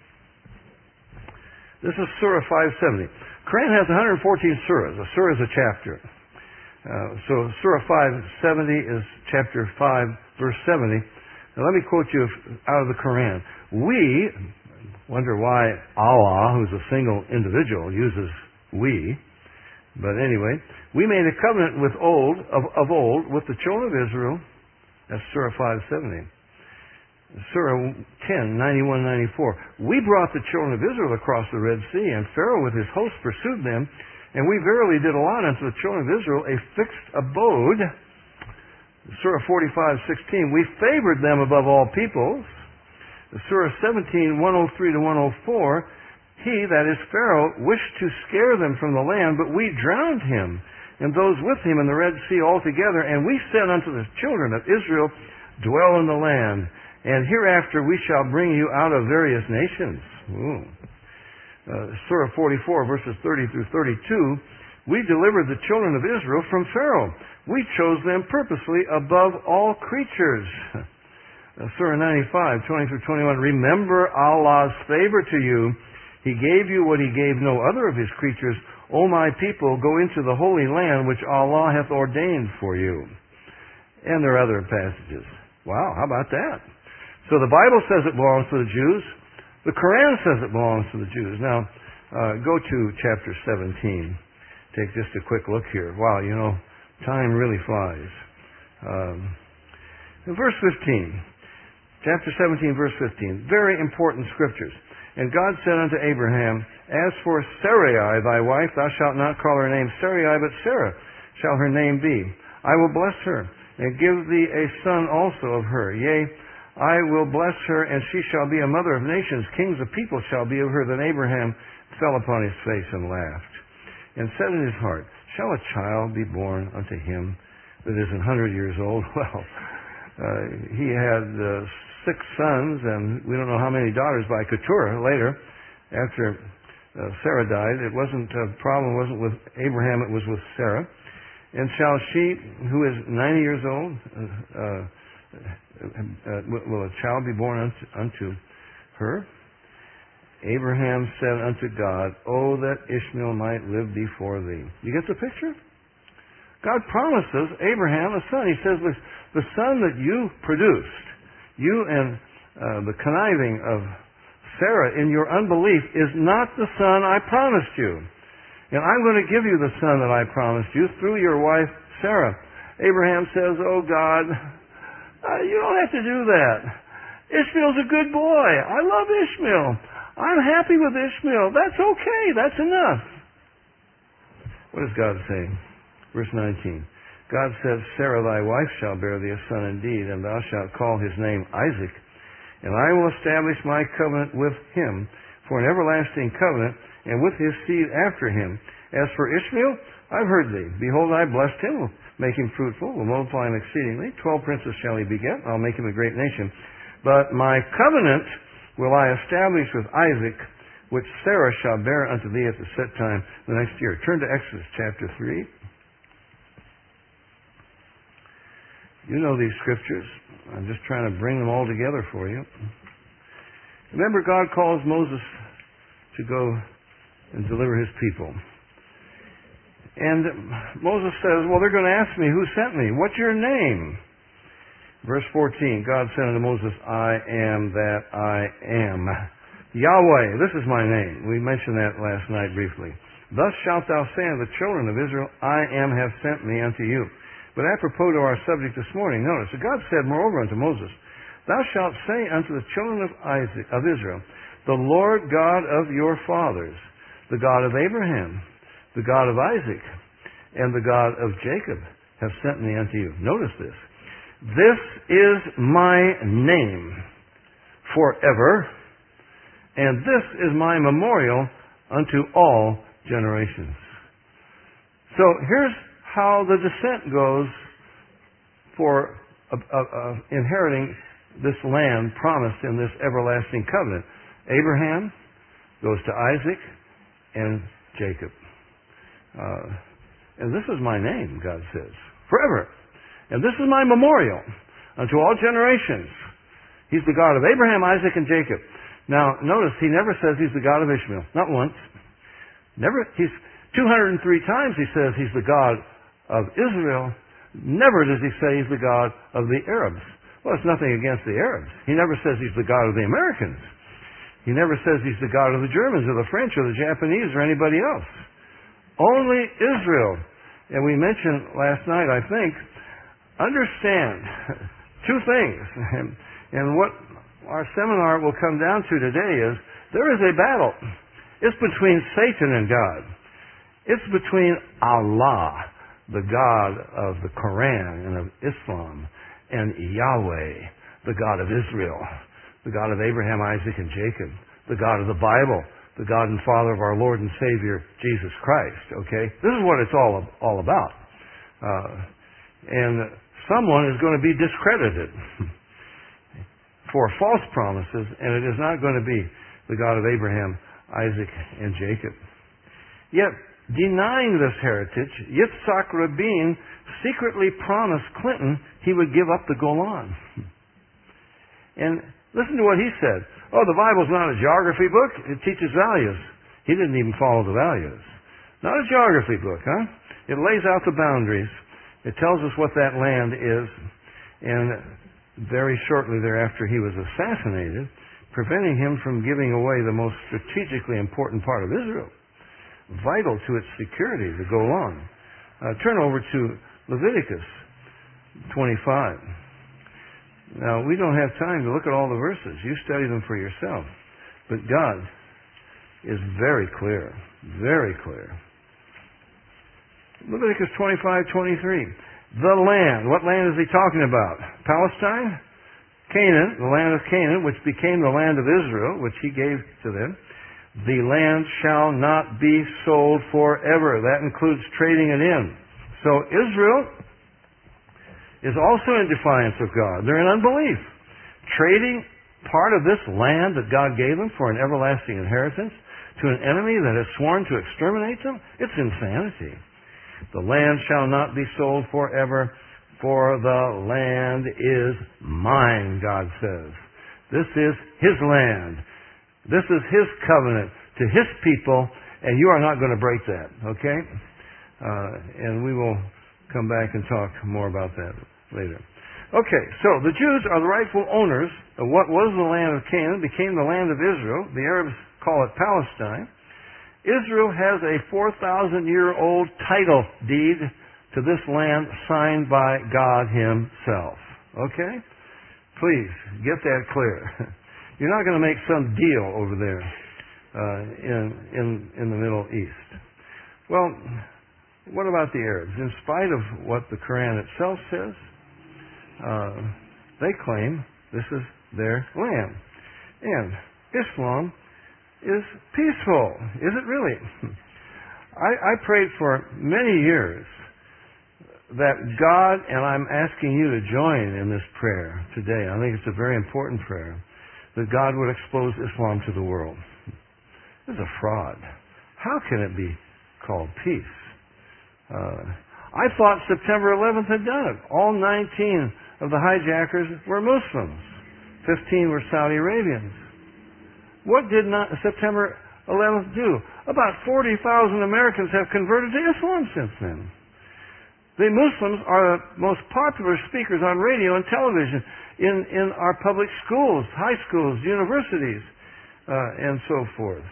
This is Surah 570. Quran has 114 surahs. A surah is a chapter. So Surah 570 is chapter 5, verse 70. Now let me quote you out of the Quran. We wonder why Allah, who's a single individual, uses we. But anyway, we made a covenant of old with the children of Israel. That's Surah 570. Surah 10, 91-94. We brought the children of Israel across the Red Sea, and Pharaoh with his host pursued them, and we verily did allot unto the children of Israel a fixed abode. Surah 45:16. We favored them above all peoples. Surah 17, 103-104. He, that is Pharaoh, wished to scare them from the land, but we drowned him and those with him in the Red Sea altogether. And we said unto the children of Israel, dwell in the land, and hereafter we shall bring you out of various nations. Surah 44, verses 30-32. We delivered the children of Israel from Pharaoh. We chose them purposely above all creatures. Surah 95, 20-21. Remember Allah's favor to you. He gave you what he gave no other of his creatures. O my people, go into the holy land which Allah hath ordained for you. And there are other passages. Wow, how about that? So the Bible says it belongs to the Jews. The Quran says it belongs to the Jews. Now, go to chapter 17. take just a quick look here. Wow, time really flies. In verse 15, chapter 17, verse 15, very important scriptures. And God said unto Abraham, As for Sarai thy wife, thou shalt not call her name Sarai, but Sarah shall her name be. I will bless her, and give thee a son also of her. Yea, I will bless her, and she shall be a mother of nations. Kings of people shall be of her. Then Abraham fell upon his face and laughed, and said in his heart, Shall a child be born unto him that is 100 years old? Well, he had 6 sons, and we don't know how many daughters by Keturah later, after Sarah died. It wasn't a problem, wasn't with Abraham, it was with Sarah. And shall she, who is 90 years old, will a child be born unto her? Abraham said unto God, Oh, that Ishmael might live before thee. You get the picture? God promises Abraham a son. He says, the son that you produced, you and the conniving of Sarah in your unbelief, is not the son I promised you. And I'm going to give you the son that I promised you through your wife Sarah. Abraham says, Oh God, you don't have to do that. Ishmael's a good boy. I love Ishmael. I'm happy with Ishmael. That's okay. That's enough. What does God say? Verse 19. God says, Sarah thy wife shall bear thee a son indeed, and thou shalt call his name Isaac. And I will establish my covenant with him for an everlasting covenant, and with his seed after him. As for Ishmael, I've heard thee. Behold, I blessed him, will make him fruitful, will multiply him exceedingly. 12 princes shall he beget, I'll make him a great nation. But my covenant will I establish with Isaac, which Sarah shall bear unto thee at the set time the next year. Turn to Exodus chapter 3. You know these scriptures. I'm just trying to bring them all together for you. Remember, God calls Moses to go and deliver his people. And Moses says, well, they're going to ask me, who sent me? What's your name? Verse 14, God said unto Moses, I am that I am. Yahweh, this is my name. We mentioned that last night briefly. Thus shalt thou say unto the children of Israel, I am have sent me unto you. But apropos to our subject this morning, notice, God said moreover unto Moses, Thou shalt say unto the children of Israel, The Lord God of your fathers, the God of Abraham, the God of Isaac, and the God of Jacob, have sent me unto you. Notice this. This is my name forever, and this is my memorial unto all generations. So here's how the descent goes for inheriting this land promised in this everlasting covenant. Abraham goes to Isaac and Jacob. And this is my name, God says, forever. And this is my memorial unto all generations. He's the God of Abraham, Isaac, and Jacob. Now, notice, he never says he's the God of Ishmael. Not once. Never. He's 203 times he says he's the God of Israel. Never does he say he's the God of the Arabs. Well, it's nothing against the Arabs. He never says he's the God of the Americans. He never says he's the God of the Germans or the French or the Japanese or anybody else. Only Israel. And we mentioned last night, I think, understand two things. And what our seminar will come down to today is there is a battle. It's between Satan and God. It's between Allah, the God of the Quran and of Islam, and Yahweh, the God of Israel, the God of Abraham, Isaac, and Jacob, the God of the Bible, the God and Father of our Lord and Savior, Jesus Christ. Okay? This is what it's all about. And someone is going to be discredited for false promises, and it is not going to be the God of Abraham, Isaac, and Jacob. Yet, denying this heritage, Yitzhak Rabin secretly promised Clinton he would give up the Golan. And listen to what he said. Oh, the Bible's not a geography book. It teaches values. He didn't even follow the values. Not a geography book, huh? It lays out the boundaries. It tells us what that land is. And very shortly thereafter, he was assassinated, preventing him from giving away the most strategically important part of Israel. vital to its security to go on. Turn over to Leviticus 25. Now, we don't have time to look at all the verses. You study them for yourself. But God is very clear. Very clear. Leviticus 25:23. The land. What land is he talking about? Palestine? Canaan, the land of Canaan, which became the land of Israel, which he gave to them. The land shall not be sold forever. That includes trading it in. So Israel is also in defiance of God. They're in unbelief. Trading part of this land that God gave them for an everlasting inheritance to an enemy that has sworn to exterminate them, it's insanity. The land shall not be sold forever, for the land is mine, God says. This is His land. This is His covenant to His people, and you are not going to break that, okay? And we will come back and talk more about that later. Okay, so the Jews are the rightful owners of what was the land of Canaan, became the land of Israel. The Arabs call it Palestine. Israel has a 4,000-year-old title deed to this land signed by God Himself. Okay? Please, get that clear. You're not going to make some deal over there in the Middle East. Well, what about the Arabs? In spite of what the Quran itself says, they claim this is their land. And Islam is peaceful. Is it really? I prayed for many years that God, and I'm asking you to join in this prayer today. I think it's a very important prayer, that God would expose Islam to the world. It's a fraud. How can it be called peace? I thought September 11th had done it. All 19 of the hijackers were Muslims. 15 were Saudi Arabians. What did September 11th do? About 40,000 Americans have converted to Islam since then. The Muslims are the most popular speakers on radio and television in our public schools, high schools, universities, and so forth.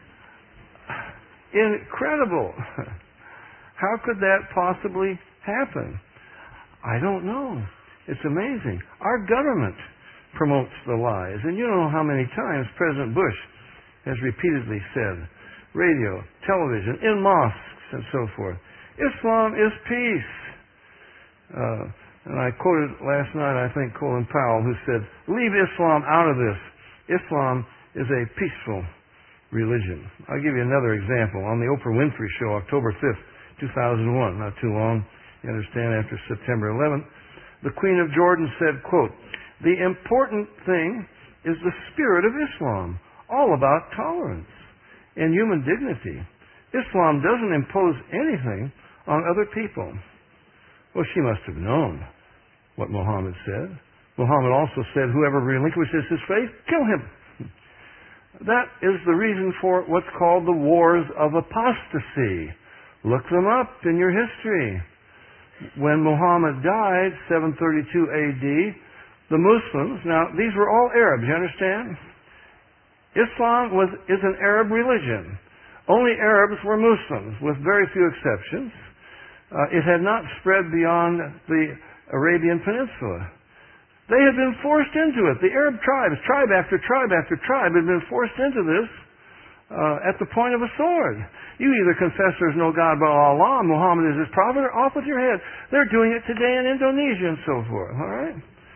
Incredible. How could that possibly happen? I don't know. It's amazing. Our government promotes the lies. And you know how many times President Bush has repeatedly said, radio, television, in mosques, and so forth, Islam is peace. And I quoted last night, I think, Colin Powell, who said, leave Islam out of this. Islam is a peaceful religion. I'll give you another example. On the Oprah Winfrey Show, October 5th, 2001, not too long, you understand, after September 11th, the Queen of Jordan said, quote, the important thing is the spirit of Islam, all about tolerance and human dignity. Islam doesn't impose anything on other people. Well, she must have known what Muhammad said. Muhammad also said, whoever relinquishes his faith, kill him. That is the reason for what's called the Wars of Apostasy. Look them up in your history. When Muhammad died, 732 AD, the Muslims, now these were all Arabs, you understand? Islam is an Arab religion. Only Arabs were Muslims, with very few exceptions. It had not spread beyond the Arabian Peninsula. They had been forced into it. The Arab tribes, tribe after tribe after tribe, had been forced into this at the point of a sword. You either confess there's no God but Allah, Muhammad is his prophet, or off with your head. They're doing it today in Indonesia and so forth. All right?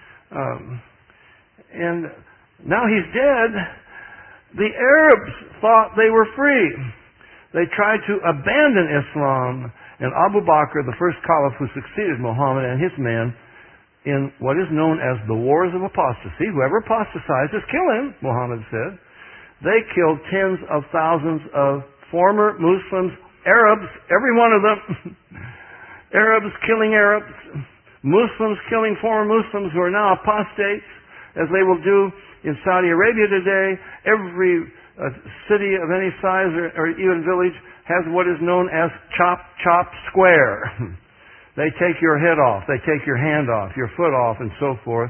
And now he's dead. The Arabs thought they were free. They tried to abandon Islam, and Abu Bakr, the first caliph who succeeded Muhammad and his men in what is known as the Wars of Apostasy. Whoever apostatizes, kill him, Muhammad said. They killed tens of thousands of former Muslims, Arabs, every one of them. Arabs killing Arabs, Muslims killing former Muslims who are now apostates, as they will do in Saudi Arabia today. Every city of any size or even village has what is known as chop, chop, square. They take your head off, they take your hand off, your foot off, and so forth.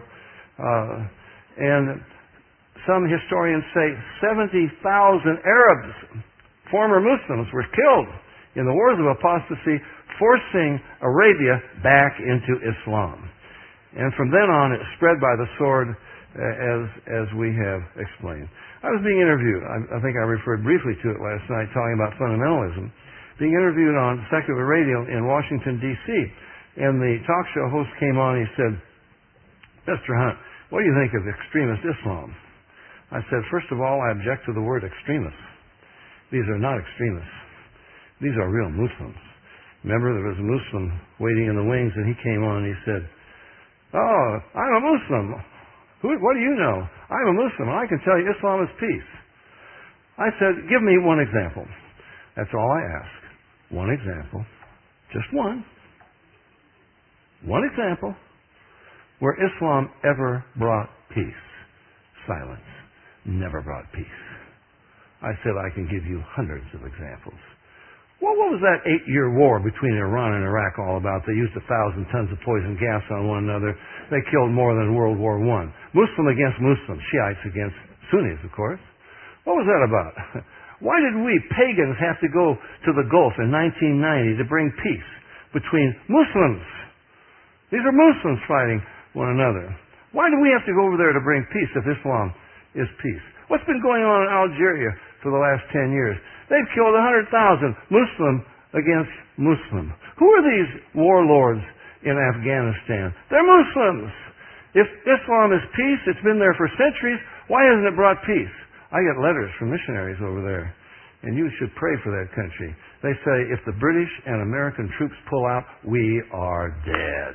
And some historians say 70,000 Arabs former Muslims were killed in the wars of apostasy, forcing Arabia back into Islam. And from then on, it spread by the sword, as we have explained. I was being interviewed. I think I referred briefly to it last night, talking about fundamentalism. Being interviewed on secular radio in Washington, D.C. And the talk show host came on and he said, Mr. Hunt, what do you think of extremist Islam? I said, first of all, I object to the word extremists. These are not extremists. These are real Muslims. Remember, there was a Muslim waiting in the wings, and he came on and he said, oh, I'm a Muslim. What do you know? I'm a Muslim, and I can tell you Islam is peace. I said, give me one example. That's all I ask. One example. Just one. One example where Islam ever brought peace. Silence. Never brought peace. I said I can give you hundreds of examples. Well, what was that 8-year war between Iran and Iraq all about? They used 1,000 tons of poison gas on one another. They killed more than World War I. Muslim against Muslim. Shiites against Sunnis, of course. What was that about? Why did we, pagans, have to go to the Gulf in 1990 to bring peace between Muslims? These are Muslims fighting one another. Why do we have to go over there to bring peace if Islam is peace? What's been going on in Algeria for the last 10 years? They've killed 100,000 Muslim against Muslim. Who are these warlords in Afghanistan? They're Muslims. If Islam is peace, it's been there for centuries, why hasn't it brought peace? I get letters from missionaries over there, and you should pray for that country. They say, if the British and American troops pull out, we are dead.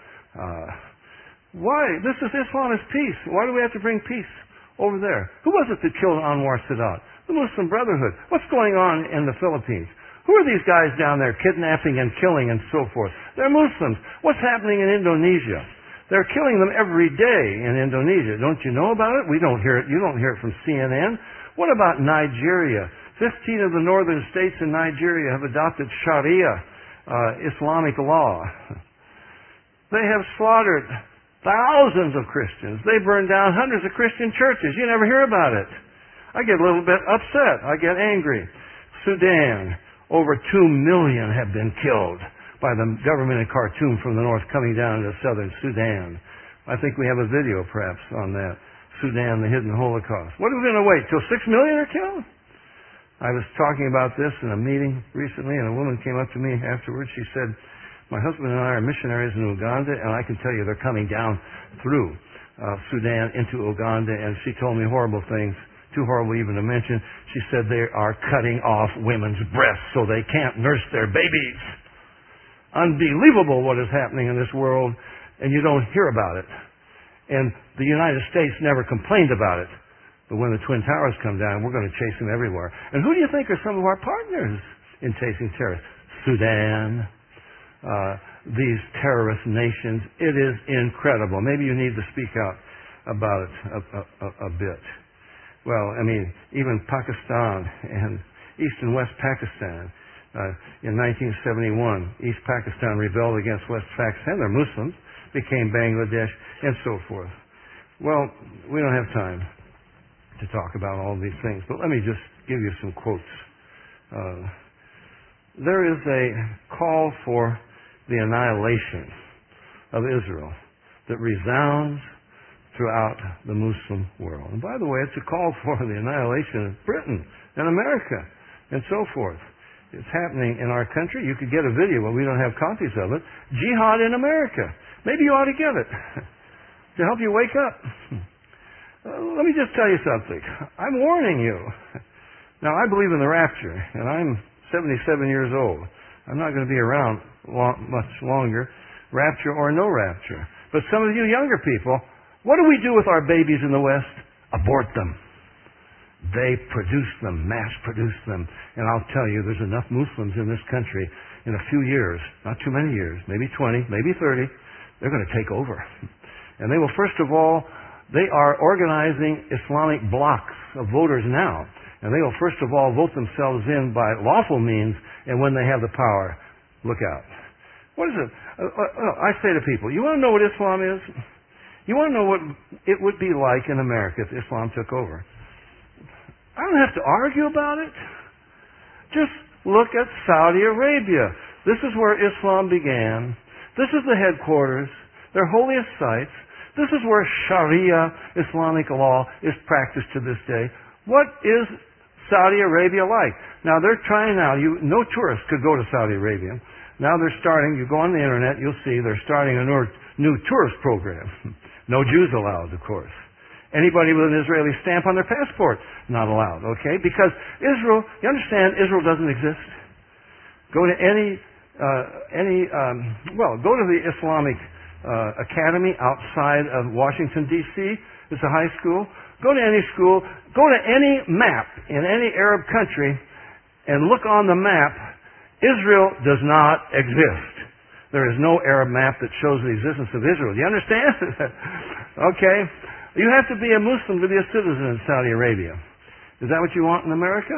Why? Islam is peace. Why do we have to bring peace over there? Who was it that killed Anwar Sadat? The Muslim Brotherhood. What's going on in the Philippines? Who are these guys down there kidnapping and killing and so forth? They're Muslims. What's happening in Indonesia? They're killing them every day in Indonesia. Don't you know about it? We don't hear it. You don't hear it from CNN. What about Nigeria? 15 of the northern states in Nigeria have adopted Sharia, Islamic law. They have slaughtered thousands of Christians. They burned down hundreds of Christian churches. You never hear about it. I get a little bit upset. I get angry. Sudan, over 2 million have been killed by the government in Khartoum from the north coming down to southern Sudan. I think we have a video perhaps on that. Sudan, the hidden Holocaust. What are we going to wait till 6 million are killed? I was talking about this in a meeting recently, and a woman came up to me afterwards. She said, my husband and I are missionaries in Uganda, and I can tell you they're coming down through Sudan into Uganda, and she told me horrible things. Too horrible even to mention. She said they are cutting off women's breasts so they can't nurse their babies. Unbelievable what is happening in this world, and you don't hear about it. And the United States never complained about it. But when the Twin Towers come down, we're going to chase them everywhere. And who do you think are some of our partners in chasing terrorists? Sudan, these terrorist nations. It is incredible. Maybe you need to speak out about it a bit. Well, I mean, even Pakistan and East and West Pakistan. In 1971, East Pakistan rebelled against West Pakistan. They're Muslims, became Bangladesh, and so forth. Well, we don't have time to talk about all these things, but let me just give you some quotes. There is a call for the annihilation of Israel that resounds throughout the Muslim world. And by the way, it's a call for the annihilation of Britain and America and so forth. It's happening in our country. You could get a video, but we don't have copies of it. Jihad in America. Maybe you ought to get it to help you wake up. Let me just tell you something. I'm warning you. Now, I believe in the rapture, and I'm 77 years old. I'm not going to be around much longer, rapture or no rapture. But some of you younger people, what do we do with our babies in the West? Abort them. They produce them, mass produce them. And I'll tell you, there's enough Muslims in this country in a few years, not too many years, maybe 20, maybe 30, they're going to take over. And they will, first of all, they are organizing Islamic blocks of voters now. And they will, first of all, vote themselves in by lawful means, and when they have the power, look out. What is it? I say to people, you want to know what Islam is? You want to know what it would be like in America if Islam took over? I don't have to argue about it. Just look at Saudi Arabia. This is where Islam began. This is the headquarters, their holiest sites. This is where Sharia, Islamic law, is practiced to this day. What is Saudi Arabia like? Now they're trying now. No tourist could go to Saudi Arabia. Now they're starting. You go on the internet, you'll see they're starting a new tourist program. No Jews allowed, of course. Anybody with an Israeli stamp on their passport, not allowed. Okay, because Israel. You understand? Israel doesn't exist. Go to go to the Islamic Academy outside of Washington D.C. It's a high school. Go to any school. Go to any map in any Arab country, and look on the map. Israel does not exist. There is no Arab map that shows the existence of Israel. Do you understand? Okay? You have to be a Muslim to be a citizen in Saudi Arabia. Is that what you want in America?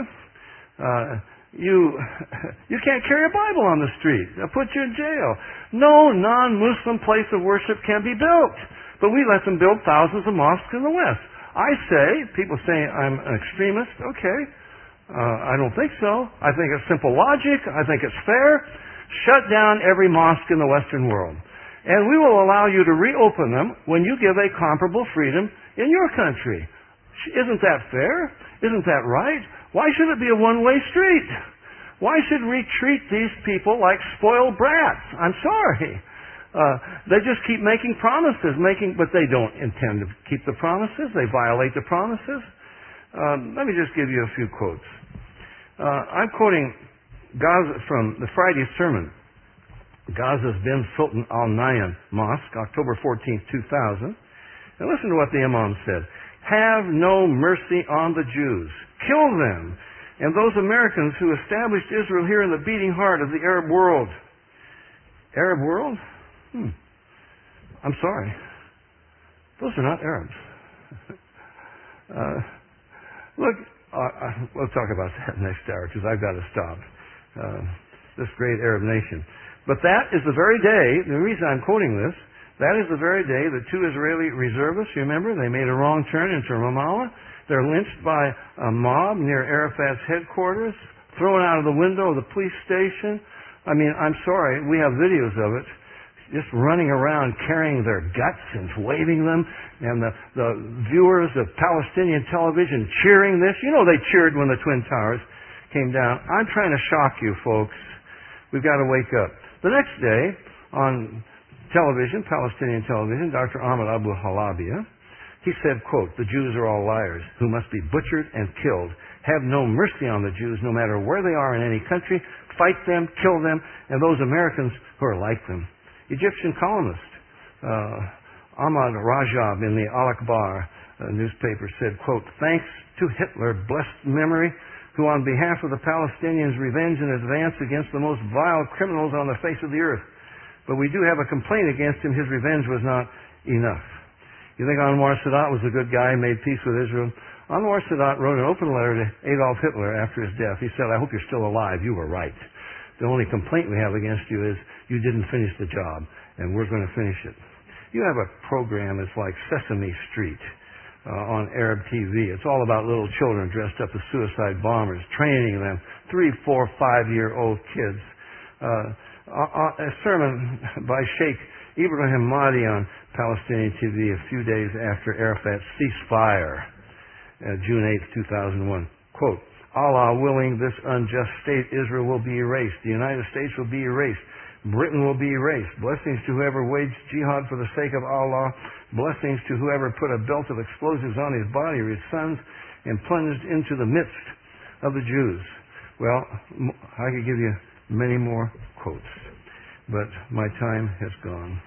You can't carry a Bible on the street. They'll put you in jail. No non-Muslim place of worship can be built. But we let them build thousands of mosques in the West. I say, people say I'm an extremist. Okay. I don't think so. I think it's simple logic. I think it's fair. Shut down every mosque in the Western world. And we will allow you to reopen them when you give a comparable freedom in your country. Isn't that fair? Isn't that right? Why should it be a one-way street? Why should we treat these people like spoiled brats? I'm sorry. They just keep making promises, but they don't intend to keep the promises. They violate the promises. Let me just give you a few quotes. I'm quoting Gaza from the Friday sermon, Gaza's bin Sultan Al Nahyan Mosque, October 14, 2000. And listen to what the Imam said. Have no mercy on the Jews. Kill them. And those Americans who established Israel here in the beating heart of the Arab world. Arab world? I'm sorry. Those are not Arabs. Look, we'll talk about that next hour because I've got to stop. This great Arab nation. But that is the very day, the reason I'm quoting this, that is the very day that two Israeli reservists, you remember, they made a wrong turn into Ramallah. They're lynched by a mob near Arafat's headquarters, thrown out of the window of the police station. I mean, I'm sorry, we have videos of it. Just running around carrying their guts and waving them, and the viewers of Palestinian television cheering this. You know they cheered when the Twin Towers came down. I'm trying to shock you, folks. We've got to wake up. The next day, on television, Palestinian television, Dr. Ahmed Abu Halabia, he said, quote, "The Jews are all liars who must be butchered and killed. Have no mercy on the Jews, no matter where they are in any country. Fight them, kill them, and those Americans who are like them." Egyptian columnist Ahmad Rajab in the Al-Akhbar newspaper said, quote, "Thanks to Hitler, blessed memory, who on behalf of the Palestinians revenge and advance against the most vile criminals on the face of the earth. But we do have a complaint against him. His revenge was not enough." You think Anwar Sadat was a good guy, made peace with Israel? Anwar Sadat wrote an open letter to Adolf Hitler after his death. He said, "I hope you're still alive. You were right. The only complaint we have against you is you didn't finish the job, and we're going to finish it." You have a program that's like Sesame Street on Arab TV. It's all about little children dressed up as suicide bombers, training them, 3, 4, 5-year-old kids. A sermon by Sheikh Ibrahim Mahdi on Palestinian TV a few days after Arafat's ceasefire, June 8, 2001. Quote, "Allah willing, this unjust state, Israel, will be erased. The United States will be erased. Britain will be erased. Blessings to whoever waged jihad for the sake of Allah. Blessings to whoever put a belt of explosives on his body or his sons and plunged into the midst of the Jews." Well, I could give you many more quotes, but my time has gone.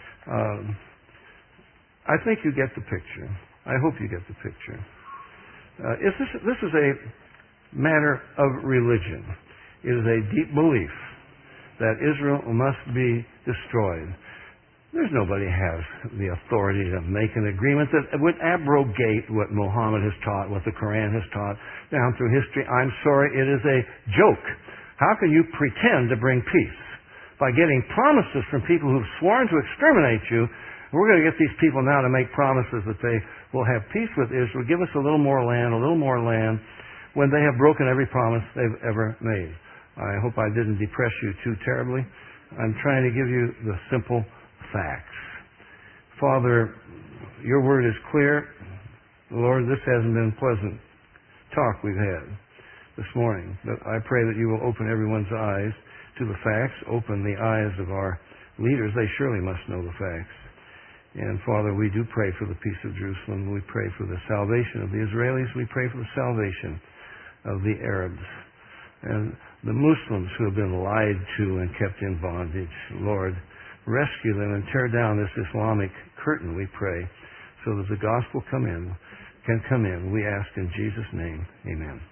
I think you get the picture. I hope you get the picture. This is a matter of religion. It is a deep belief that Israel must be destroyed. There's nobody has the authority to make an agreement that would abrogate what Muhammad has taught, what the Quran has taught down through history. I'm sorry, it is a joke. How can you pretend to bring peace? By getting promises from people who've sworn to exterminate you. We're going to get these people now to make promises that they will have peace with Israel. Give us a little more land, a little more land. when they have broken every promise they've ever made. I hope I didn't depress you too terribly. I'm trying to give you the simple facts. Father, your word is clear. Lord, this hasn't been pleasant talk we've had this morning, but I pray that you will open everyone's eyes to the facts, open the eyes of our leaders. They surely must know the facts. And Father, we do pray for the peace of Jerusalem. We pray for the salvation of the Israelis. We pray for the salvation of the Arabs and the Muslims who have been lied to and kept in bondage. Lord, rescue them and tear down this Islamic curtain, we pray, so that the gospel can come in. We ask in Jesus' name, amen.